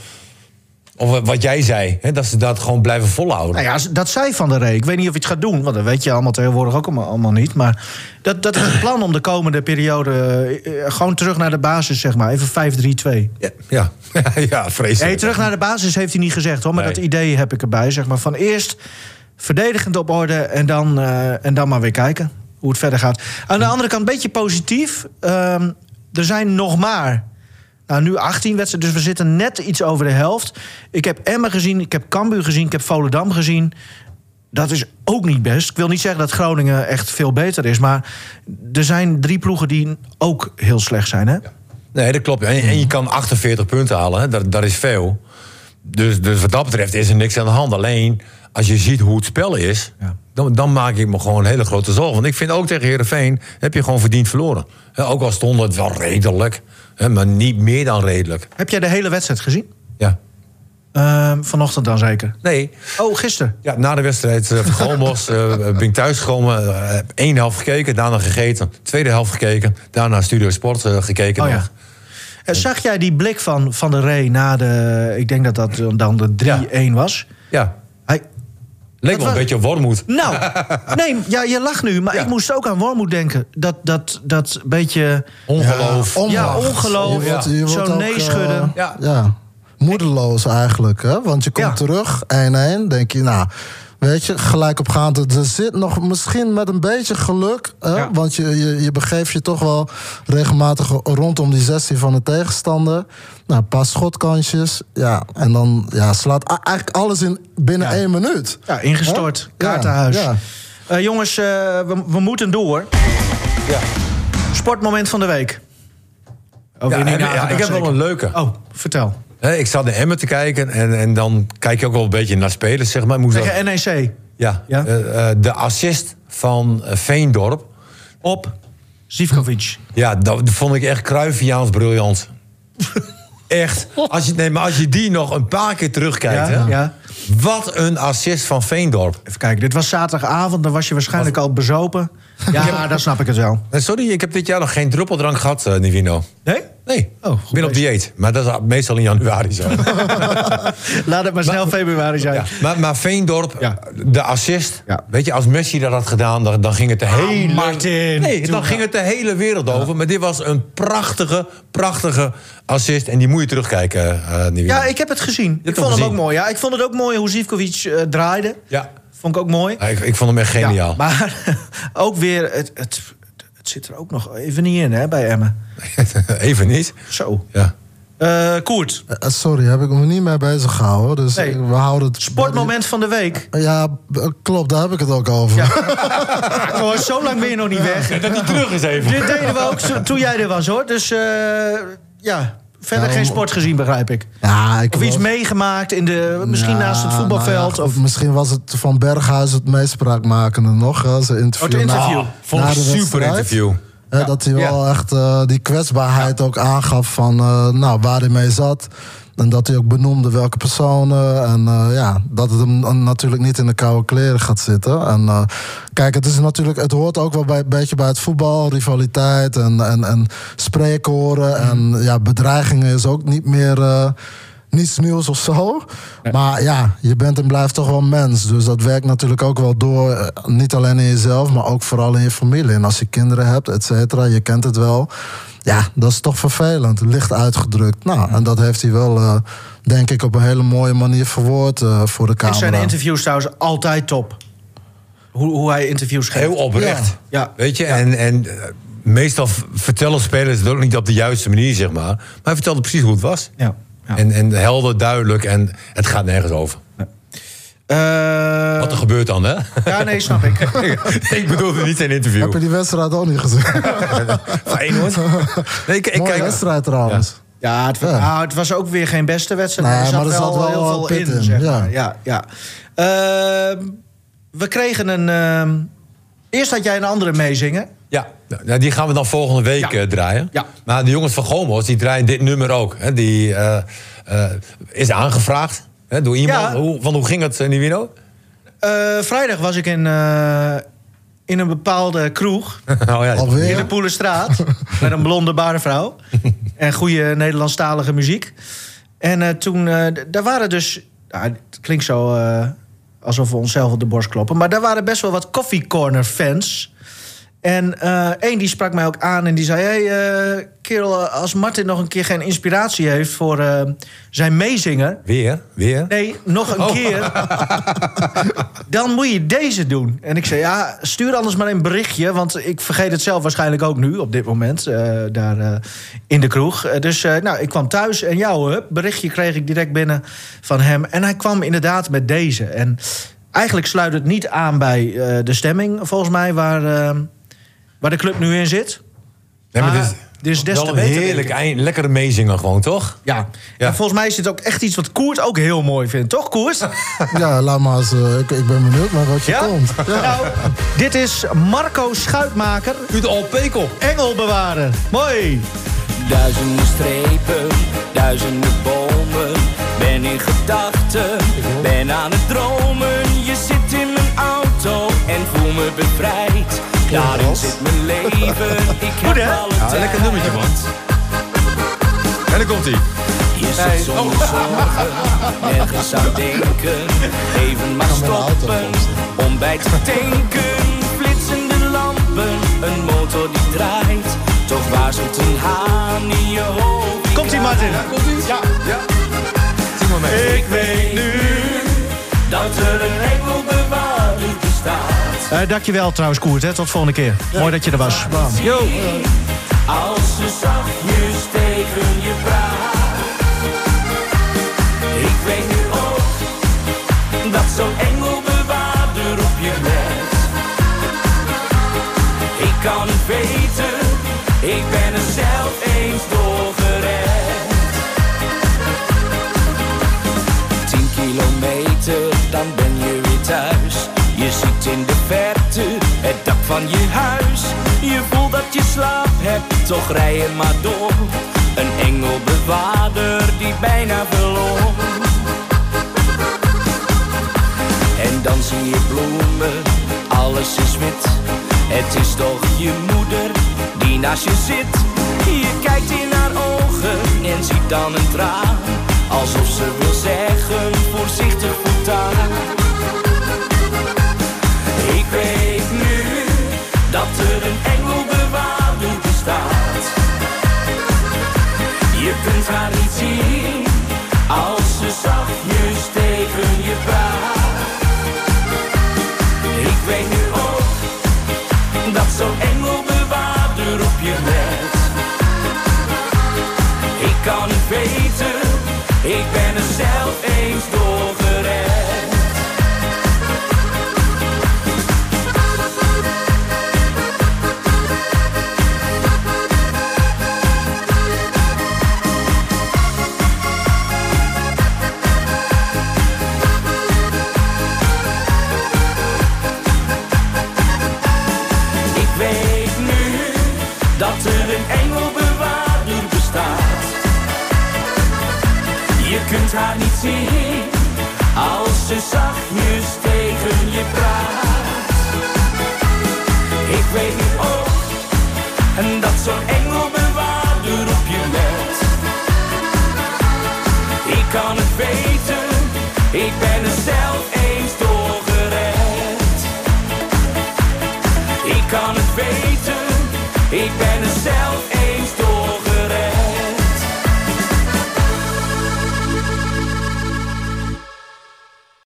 Of wat jij zei, hè, dat ze dat gewoon blijven volhouden. Nou ja, dat zei Van der Rey. Ik weet niet of je het gaat doen, want dat weet je allemaal tegenwoordig ook allemaal, allemaal niet. Maar dat, dat is het plan om de komende periode... Uh, gewoon terug naar de basis, zeg maar. Even vijf drie twee. Ja, ja. ja vreselijk. Nee, terug naar de basis heeft hij niet gezegd, hoor. Maar nee. Dat idee heb ik erbij, zeg maar. Van eerst verdedigend op orde en dan, uh, en dan maar weer kijken hoe het verder gaat. Aan de andere kant, een beetje positief. Uh, er zijn nog maar... Nou, nu achttien wedstrijden, dus we zitten net iets over de helft. Ik heb Emmen gezien, ik heb Cambuur gezien, ik heb Volendam gezien. Dat is ook niet best. Ik wil niet zeggen dat Groningen echt veel beter is... maar er zijn drie ploegen die ook heel slecht zijn, hè? Ja. Nee, dat klopt. En, en je kan achtenveertig punten halen, hè? Dat, dat is veel. Dus, dus wat dat betreft is er niks aan de hand. Alleen, als je ziet hoe het spel is... Ja. Dan, dan maak ik me gewoon een hele grote zorgen. Want ik vind ook tegen Heerenveen heb je gewoon verdiend verloren. He, ook al stond het wel redelijk... He, maar niet meer dan redelijk. Heb jij de hele wedstrijd gezien? Ja. Uh, vanochtend dan zeker? Nee. Oh, gisteren? Ja, na de wedstrijd uh, van Gomos uh, ben ik thuisgekomen. Uh, heb één helft gekeken, daarna gegeten. Tweede helft gekeken, daarna Studio Sport uh, gekeken. Oh, ja. uh, zag jij die blik van Van der Rey na de... Ik denk dat dat dan de drie-een ja. was. Ja. Hij... Leek wel was... een beetje op Wormoed. Nou, nee, ja, je lacht nu, maar ja. ik moest ook aan Wormoed denken. Dat, dat, dat beetje... Ongeloof. Ja, ongeloof. Ja, ongeloof. Ja. Zo nee schudden. Uh, ja. ja, moedeloos eigenlijk, hè? Want je komt ja. terug, één-één, denk je, nou... Weet je, gelijk opgaand. Er zit nog misschien met een beetje geluk. Hè? Ja. Want je, je, je begeeft je toch wel regelmatig rondom die zestien van de tegenstander. Nou, een paar schotkansjes. Ja, en dan ja, slaat eigenlijk alles in binnen ja. één minuut. Ja, ingestort. Hè? Kaartenhuis. Ja, ja. Uh, jongens, uh, we, we moeten door. Ja. Sportmoment van de week. Oh, ja, en, ja, ik heb wel een leuke. Oh, vertel. He, ik zat naar Emmen te kijken en, en dan kijk je ook wel een beetje naar spelers, zeg maar. Moest tegen dat... N E C? Ja, ja? Uh, uh, de assist van uh, Veendorp. Op Zivkovic. Ja, dat vond ik echt Cruyffiaans briljant. Echt. Als je, nee, maar als je die nog een paar keer terugkijkt, ja, hè, ja. Wat een assist van Veendorp. Even kijken, dit was zaterdagavond, dan was je waarschijnlijk Wat? al bezopen. Ja, ja, dan snap ik het wel. Sorry, ik heb dit jaar nog geen druppeldrank gehad, uh, Nivino. Nee? Nee, oh, ik ben op dieet. Maar dat is meestal in januari zo. Laat het maar snel maar, februari zijn. Ja, maar, maar Veendorp, ja. de assist... Ja. Weet je, als Messi dat had gedaan, dan, dan ging het de ah, hele... Martin! Nee, dan ging het de hele wereld over. Ja. Maar dit was een prachtige, prachtige assist. En die moet je terugkijken, uh, Nivino. Ja, ik heb het gezien. Ik vond hem ook mooi. Ja. Ik vond het ook mooi hoe Zivkovic uh, draaide. Ja. Vond ik ook mooi. Ja, ik, ik vond hem echt geniaal. Ja, maar ook weer... Het, het, het zit er ook nog even niet in, hè, bij Emmen. Even niet? Zo. Ja. Uh, Koert. Uh, sorry, heb ik me niet mee bezig gehouden. Dus nee. we houden het Sportmoment die... van de week. Ja, klopt, daar heb ik het ook over. Ja. Hoor, zo lang ben je nog niet weg. Ja, dat hij terug is even. Dit deden we ook zo, toen jij er was, hoor. Dus uh, ja... Verder ja, geen sport gezien, begrijp ik. Ja, ik of iets was... meegemaakt, in de, misschien ja, naast het voetbalveld. Nou ja, of... Misschien was het van Berghuis het meest spraakmakende nog. Zijn interview. Oh, het interview. Nou, vond ik een super interview. Ja, ja. Dat hij wel ja. echt uh, die kwetsbaarheid ja. ook aangaf van uh, nou, waar hij mee zat. En dat hij ook benoemde welke personen. En uh, ja, dat het hem natuurlijk niet in de koude kleren gaat zitten. En uh, kijk, het is natuurlijk, het hoort ook wel bij, een beetje bij het voetbal. Rivaliteit en, en, en spreekhoren. Mm. En ja, bedreigingen is ook niet meer uh, niets nieuws of zo. Nee. Maar ja, je bent en blijft toch wel mens. Dus dat werkt natuurlijk ook wel door. Uh, niet alleen in jezelf, maar ook vooral in je familie. En als je kinderen hebt, et cetera, je kent het wel. Ja, dat is toch vervelend. Licht uitgedrukt. Nou, en dat heeft hij wel, uh, denk ik, op een hele mooie manier verwoord uh, voor de camera. Ik zijn interviews trouwens altijd top. Hoe, hoe hij interviews geeft. Heel oprecht. Ja. Ja. Weet je, ja. en, en uh, meestal vertellen spelers het ook niet op de juiste manier, zeg maar. Maar hij vertelde precies hoe het was. Ja, ja. En, en helder, duidelijk en het gaat nergens over. Ja. Uh, Wat er gebeurt dan, hè? Ja, nee, snap ik. Ik bedoelde niet zijn interview. Heb je die wedstrijd ook niet gezien? Feyenoord? Nee, ik, ik Mooie kijk... wedstrijd trouwens. Ja, ja, het, Ja. Nou, het was ook weer geen beste wedstrijd. Nee, er zat maar er wel, zat wel heel veel pit in, in, zeg ja. maar. Ja, ja. Uh, we kregen een... Uh, eerst had jij een andere meezingen. Ja, nou, die gaan we dan volgende week Ja. uh, draaien. Ja. Maar de jongens van Gomos, die draaien dit nummer ook. Hè. Die uh, uh, is aangevraagd hè, door iemand. Ja. Hoe, van hoe ging het, uh, Nivino? Uh, vrijdag was ik in, uh, in een bepaalde kroeg. Oh, ja. Alweer? In de Poelenstraat. Met een blonde barenvrouw. En goede Nederlandstalige muziek. En uh, toen, uh, d- daar waren dus... Nou, het klinkt zo uh, alsof we onszelf op de borst kloppen. Maar daar waren best wel wat Coffee Corner fans. En uh, één die sprak mij ook aan en die zei... Hey, uh, kerel, als Martin nog een keer geen inspiratie heeft voor uh, zijn meezinger... Weer? Weer? Nee, nog een Oh. keer. Dan moet je deze doen. En ik zei, ja, stuur anders maar een berichtje... want ik vergeet het zelf waarschijnlijk ook nu, op dit moment... Uh, daar uh, in de kroeg. Uh, dus uh, nou, ik kwam thuis en jouw hup, berichtje kreeg ik direct binnen van hem. En hij kwam inderdaad met deze. En eigenlijk sluit het niet aan bij uh, de stemming, volgens mij... waar, uh, waar de club nu in zit. Nee, maar Maar dit is, dit is des wel te een beter, heerlijk, denk ik. eind, lekkere meezingen gewoon, toch? Ja. Ja. En volgens mij is dit ook echt iets wat Koert ook heel mooi vindt. Toch, Koert? Ja, laat maar eens. Uh, ik, ik ben benieuwd naar wat je Ja? komt. Ja. Nou, dit is Marco Schuitmaker, Uit Alpekel. Engelbewaarder. Mooi. Duizenden strepen, duizenden bomen. Ben in gedachten, ben aan het dromen. Je zit in mijn auto en voel me bevrijd. Daarin zit mijn leven, ik Goed, hè? heb alle Ja, tijd. lekker nummertje, man. En dan komt hij. Je zit zonder zorgen, nergens aan denken. Even maar stoppen, om bij te tanken. Flitsende lampen, een motor die draait. Toch waarschuwt een haan in je hoofd. Komt-ie, Martin? Ja. Ja. Zie maar mee. Ik weet nu. Dat er een engelbewaarder bestaat. Uh, dankjewel trouwens, Koert. Hè. Tot volgende keer. Mooi dat je er was. Yo. Als ze zachtjes tegen je praat. Ik weet nu ook dat zo'n engelbewaarder op je let. Ik kan het weten, ik ben er zelf eens door gered. Tien kilometer, dan ben je weer thuis. Je ziet in de verte het dak van je huis. Je voelt dat je slaap hebt, toch rij je maar door. Een engelbewaarder die bijna verloor. En dan zie je bloemen, alles is wit. Het is toch je moeder die naast je zit. Je kijkt in haar ogen en ziet dan een traan. Alsof ze wil zeggen, voorzichtig voortaan. Ik weet nu dat er een engelbewaarder bestaat. Je kunt haar niet zien als ze zachtjes tegen je praat. Ik weet nu ook dat zo'n engelbewaarder op je let. Ik kan het weten, ik ben er zelf eens door gered. Dat er een engelbewaarder bestaat. Je kunt haar niet zien als ze zachtjes tegen je praat. Ik weet nu ook en dat zo'n engelbewaarder op je let. Ik kan het weten, ik ben er zelf eens door gered. Ik kan het weten, ik ben